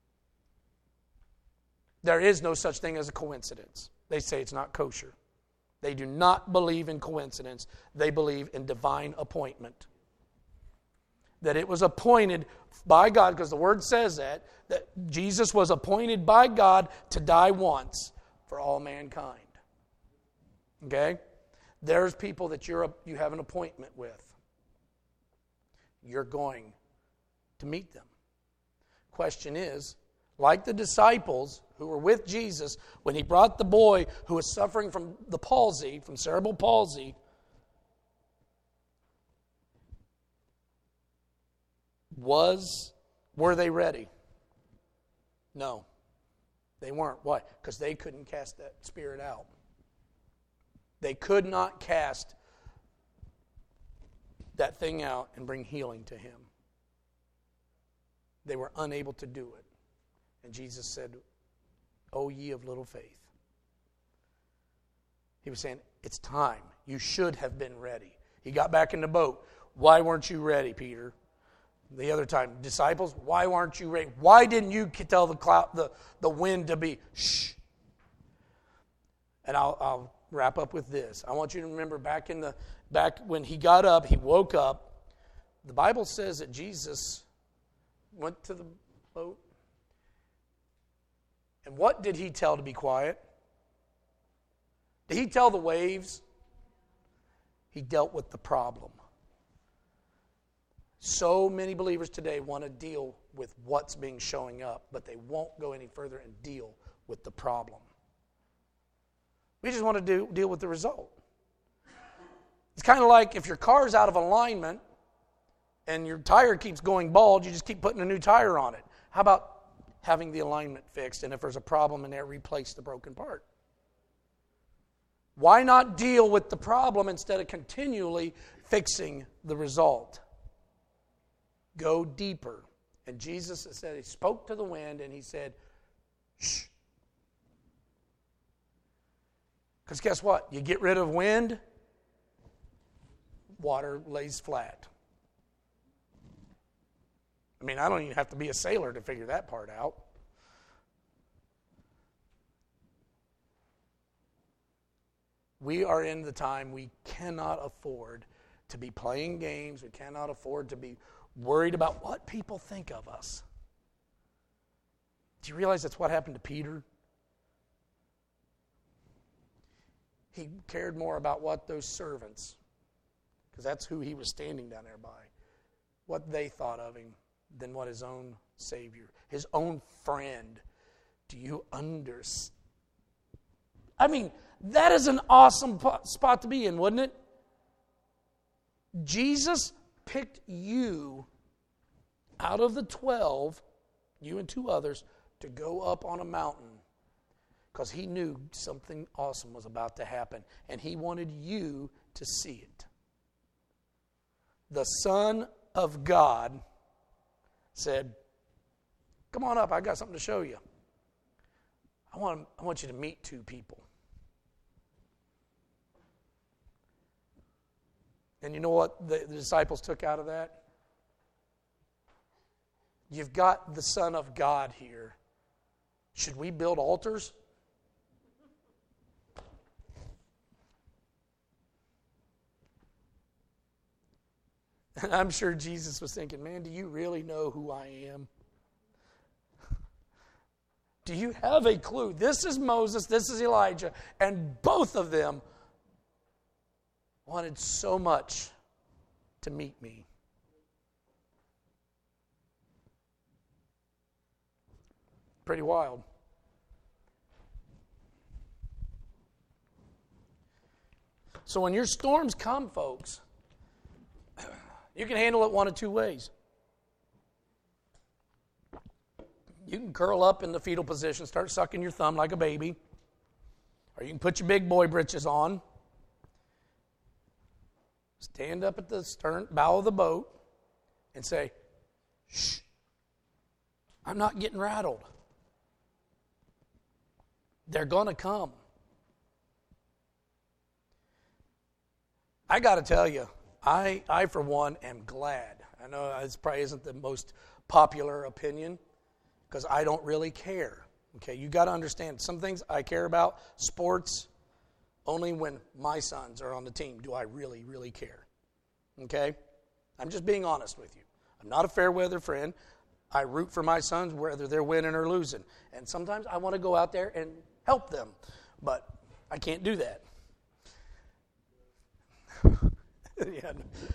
There is no such thing as a coincidence. They say it's not kosher. They do not believe in coincidence. They believe in divine appointment. That it was appointed by God, because the word says that Jesus was appointed by God to die once for all mankind. Okay? There's people that you have an appointment with. You're going to meet them. Question is, like the disciples who were with Jesus when he brought the boy who was suffering from the palsy, from cerebral palsy, were they ready? No, they weren't. Why? Because they couldn't cast that spirit out. They could not cast that thing out and bring healing to him. They were unable to do it. And Jesus said, "O ye of little faith." He was saying, it's time. You should have been ready. He got back in the boat. Why weren't you ready, Peter? The other time, disciples, why weren't you ready? Why didn't you tell the wind to be shh? And I'll wrap up with this. I want you to remember back when he got up, he woke up. The Bible says that Jesus went to the boat. And what did he tell to be quiet? Did he tell the waves? He dealt with the problem. So many believers today want to deal with what's being showing up, but they won't go any further and deal with the problem. We just want to deal with the result. It's kind of like if your car's out of alignment and your tire keeps going bald, you just keep putting a new tire on it. How about having the alignment fixed, and if there's a problem in there, replace the broken part? Why not deal with the problem instead of continually fixing the result? Go deeper. And Jesus said, he spoke to the wind and he said, shh. Because guess what? You get rid of wind, water lays flat. I mean, I don't even have to be a sailor to figure that part out. We are in the time we cannot afford to be playing games. We cannot afford to be worried about what people think of us. Do you realize that's what happened to Peter? He cared more about what those servants, because that's who he was standing down there by, what they thought of him than what his own Savior, his own friend. Do you understand? I mean, that is an awesome spot to be in, wouldn't it? Jesus picked you out of the 12, you and 2 others, to go up on a mountain because he knew something awesome was about to happen, and he wanted you to see it. The Son of God said, come on up, I got something to show you. I want you to meet 2 people. And you know what the disciples took out of that? You've got the Son of God here. Should we build altars? And I'm sure Jesus was thinking, man, do you really know who I am? Do you have a clue? This is Moses, this is Elijah, and both of them wanted so much to meet me. Pretty wild. So when your storms come, folks, you can handle it one of 2 ways. You can curl up in the fetal position, start sucking your thumb like a baby, or you can put your big boy britches on, stand up at the stern bow of the boat, and say, shh, I'm not getting rattled. They're going to come. I got to tell you, I, for one, am glad. I know this probably isn't the most popular opinion because I don't really care. Okay, you got to understand, some things I care about, sports, only when my sons are on the team do I really, really care. Okay? I'm just being honest with you. I'm not a fair weather friend. I root for my sons whether they're winning or losing. And sometimes I want to go out there and help them, but I can't do that. Yeah.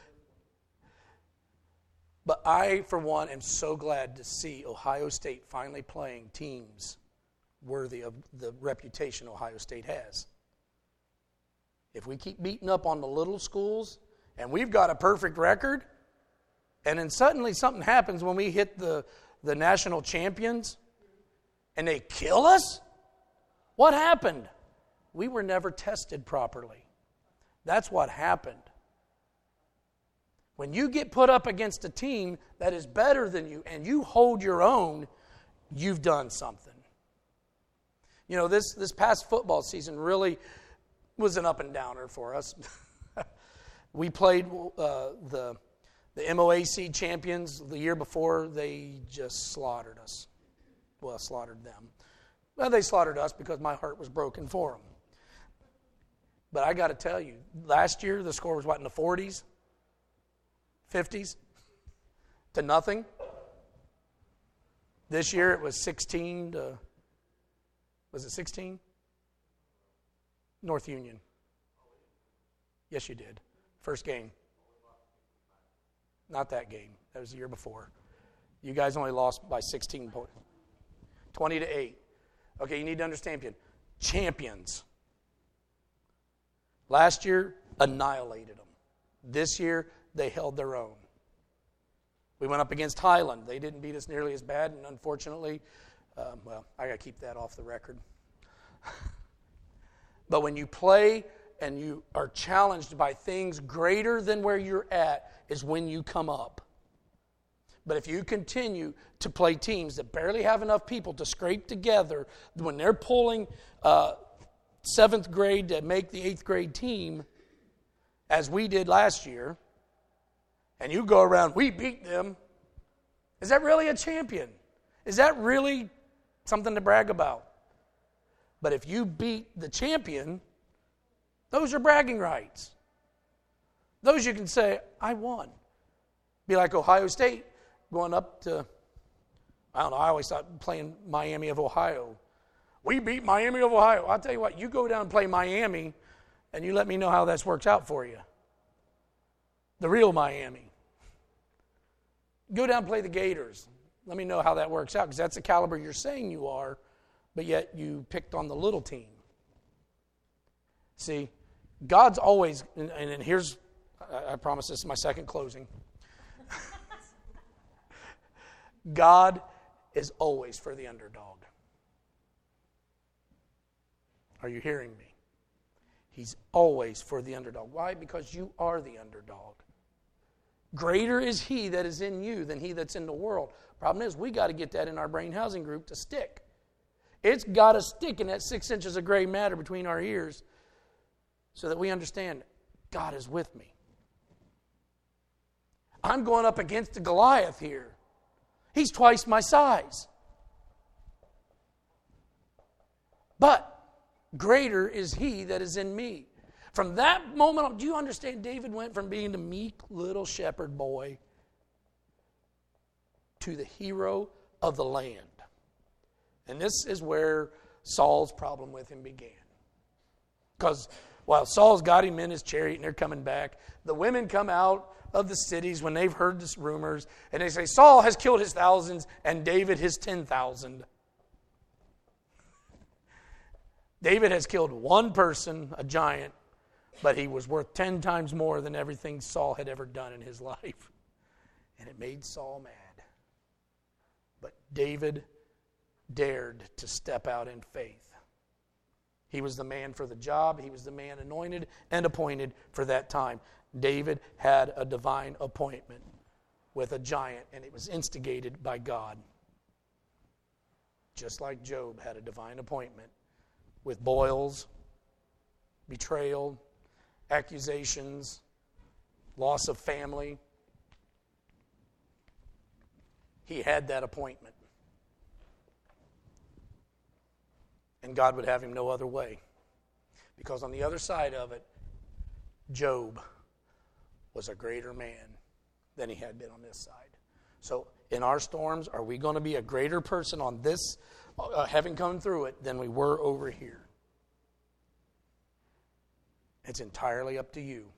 But I, for one, am so glad to see Ohio State finally playing teams worthy of the reputation Ohio State has. If we keep beating up on the little schools, and we've got a perfect record, and then suddenly something happens when we hit the national champions, and they kill us, what happened? We were never tested properly. That's what happened. When you get put up against a team that is better than you and you hold your own, you've done something. You know, this past football season really was an up and downer for us. We played the MOAC champions the year before. They just slaughtered us. Well, slaughtered them. Well, they slaughtered us because my heart was broken for them. But I got to tell you, last year the score was what, in the 40s? 50s? To nothing? This year it was 16 to, was it 16? North Union. Yes, you did. First game. Not that game. That was the year before. You guys only lost by 16 points. 20-8. Okay, you need to understand, champions. Last year, annihilated them. This year, they held their own. We went up against Highland. They didn't beat us nearly as bad, and unfortunately, I got to keep that off the record. But when you play and you are challenged by things greater than where you're at is when you come up. But if you continue to play teams that barely have enough people to scrape together, when they're pulling 7th grade to make the 8th grade team, as we did last year, and you go around, we beat them, is that really a champion? Is that really something to brag about? But if you beat the champion, Those are bragging rights. Those you can say, I won. Be like Ohio State going up to, I don't know, I always thought playing Miami of Ohio. We beat Miami of Ohio. I'll tell you what, you go down and play Miami, and you let me know how this works out for you. The real Miami. Go down and play the Gators. Let me know how that works out, because that's the caliber you're saying you are, but yet you picked on the little team. See, God's always, and here's, I promise this is my second closing. God is always for the underdog. Are you hearing me? He's always for the underdog. Why? Because you are the underdog. Greater is He that is in you than he that's in the world. Problem is, we got to get that in our brain housing group to stick. It's got to stick in that 6 inches of gray matter between our ears so that we understand God is with me. I'm going up against a Goliath here. He's twice my size. But greater is He that is in me. From that moment on, do you understand? David went from being the meek little shepherd boy to the hero of the land. And this is where Saul's problem with him began. Because while Saul's got him in his chariot and they're coming back, the women come out of the cities when they've heard this rumors, and they say, Saul has killed his thousands and David his 10,000. David has killed one person, a giant, but he was worth 10 times more than everything Saul had ever done in his life. And it made Saul mad. But David dared to step out in faith. He was the man for the job. He was the man anointed and appointed for that time. David had a divine appointment with a giant, and it was instigated by God. Just like Job had a divine appointment with boils, betrayal, accusations, loss of family. He had that appointment. And God would have him no other way. Because on the other side of it, Job was a greater man than he had been on this side. So in our storms, are we going to be a greater person on this, having come through it, than we were over here? It's entirely up to you.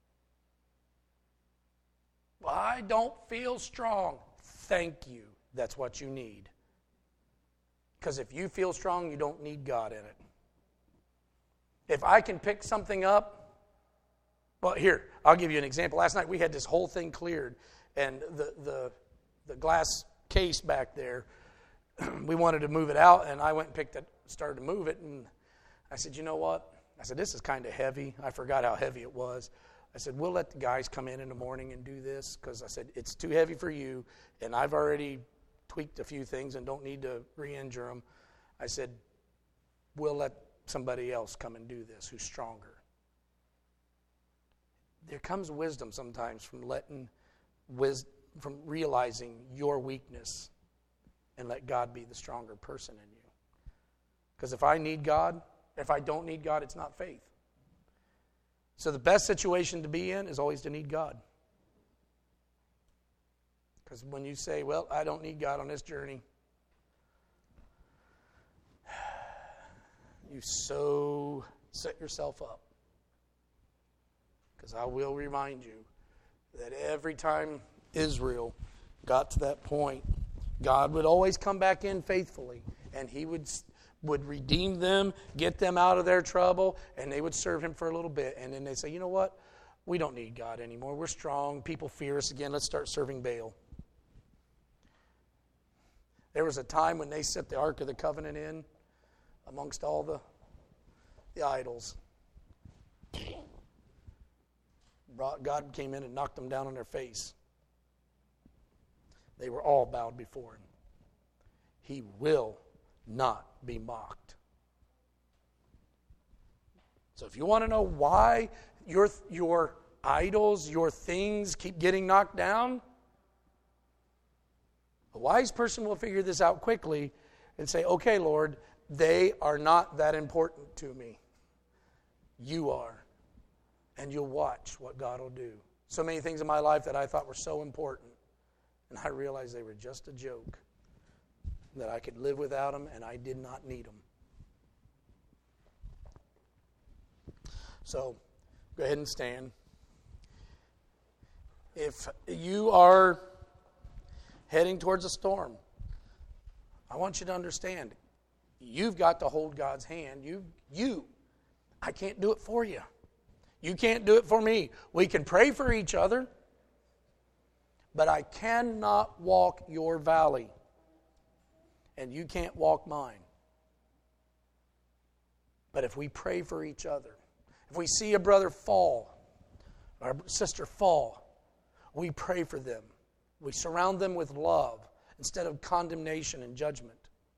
Well, I don't feel strong. Thank you. That's what you need. Because if you feel strong, you don't need God in it. If I can pick something up, well, here, I'll give you an example. Last night we had this whole thing cleared, and the glass case back there, we wanted to move it out, and I went and picked it, started to move it, and I said, you know what? I said, this is kind of heavy. I forgot how heavy it was. I said, we'll let the guys come in the morning and do this, because I said, it's too heavy for you, and I've already tweaked a few things and don't need to re-injure them. I said, we'll let somebody else come and do this who's stronger. There comes wisdom sometimes from from realizing your weakness and let God be the stronger person in you. Because if I need God, if I don't need God, it's not faith. So the best situation to be in is always to need God. Because when you say, well, I don't need God on this journey, you so set yourself up. Because I will remind you that every time Israel got to that point, God would always come back in faithfully, and He would redeem them, get them out of their trouble, and they would serve Him for a little bit. And then they'd say, you know what? We don't need God anymore. We're strong. People fear us again. Let's start serving Baal. There was a time when they set the Ark of the Covenant in amongst all the idols. God came in and knocked them down on their face. They were all bowed before Him. He will not be mocked. So if you want to know why your idols, your things keep getting knocked down, a wise person will figure this out quickly and say, okay, Lord, they are not that important to me. You are. And you'll watch what God will do. So many things in my life that I thought were so important, and I realized they were just a joke, that I could live without them, and I did not need them. So, go ahead and stand. If you are heading towards a storm, I want you to understand, you've got to hold God's hand. I can't do it for you. You can't do it for me. We can pray for each other, but I cannot walk your valley, and you can't walk mine. But if we pray for each other, if we see a brother fall, or a sister fall, we pray for them. We surround them with love instead of condemnation and judgment.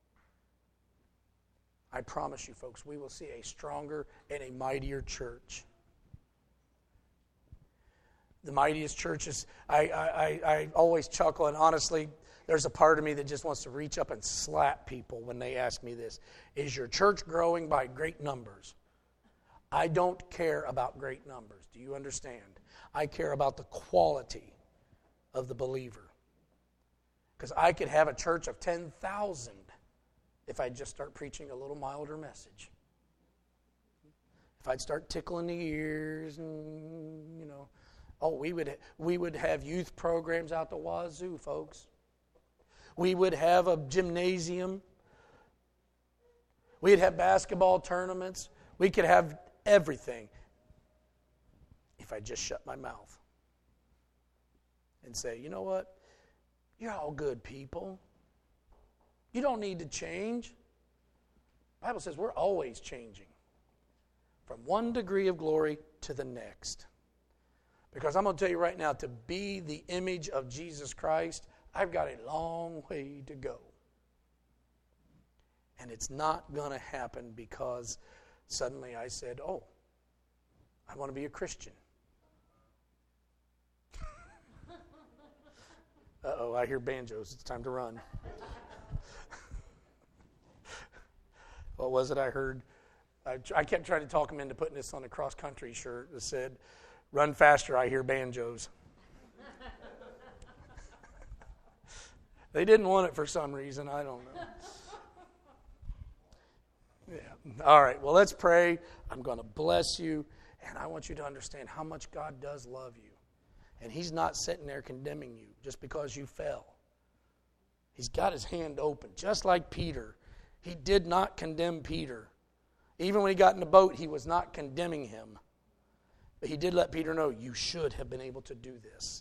I promise you, folks, we will see a stronger and a mightier church. The mightiest churches, I always chuckle, and honestly, there's a part of me that just wants to reach up and slap people when they ask me this. Is your church growing by great numbers? I don't care about great numbers. Do you understand? I care about the quality of the believer. Because I could have a church of 10,000 if I just start preaching a little milder message. If I'd start tickling the ears and, we would have youth programs out the wazoo, folks. We would have a gymnasium. We'd have basketball tournaments. We could have everything if I just shut my mouth and say, you know what? You're all good people. You don't need to change. The Bible says we're always changing from one degree of glory to the next. Because I'm going to tell you right now, to be the image of Jesus Christ, I've got a long way to go. And it's not going to happen because suddenly I said, I want to be a Christian. Uh-oh, I hear banjos. It's time to run. What was it I heard? I kept trying to talk him into putting this on a cross-country shirt that said, "Run faster, I hear banjos." They didn't want it for some reason. I don't know. Yeah. All right. Well, let's pray. I'm going to bless you. And I want you to understand how much God does love you. And He's not sitting there condemning you just because you fell. He's got His hand open. Just like Peter. He did not condemn Peter. Even when he got in the boat, He was not condemning him. But He did let Peter know, you should have been able to do this.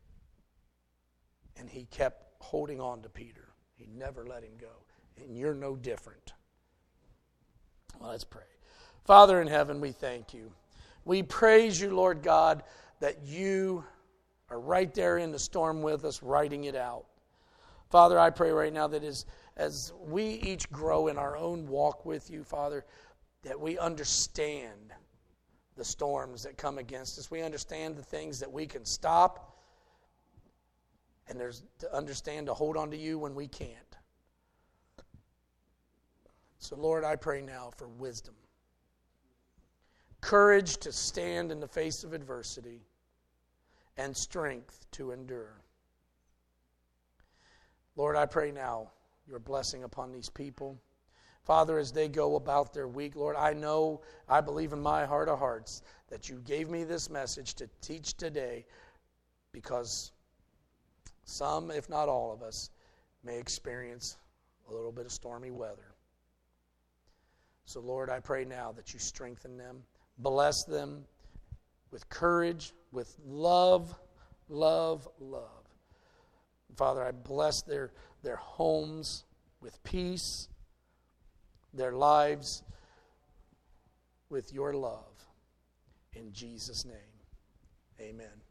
And He kept holding on to Peter. He never let him go. And you're no different. Well, let's pray. Father in heaven, we thank You. We praise You, Lord God, that You are right there in the storm with us, writing it out. Father, I pray right now that as we each grow in our own walk with You, Father, that we understand the storms that come against us. We understand the things that we can stop, and there's to understand to hold on to You when we can't. So, Lord, I pray now for wisdom, courage to stand in the face of adversity, and strength to endure. Lord, I pray now Your blessing upon these people. Father, as they go about their week, Lord, I believe in my heart of hearts that You gave me this message to teach today because some, if not all of us, may experience a little bit of stormy weather. So, Lord, I pray now that You strengthen them, bless them with courage, with love, love, love. Father, I bless their homes with peace, their lives with Your love. In Jesus' name, amen.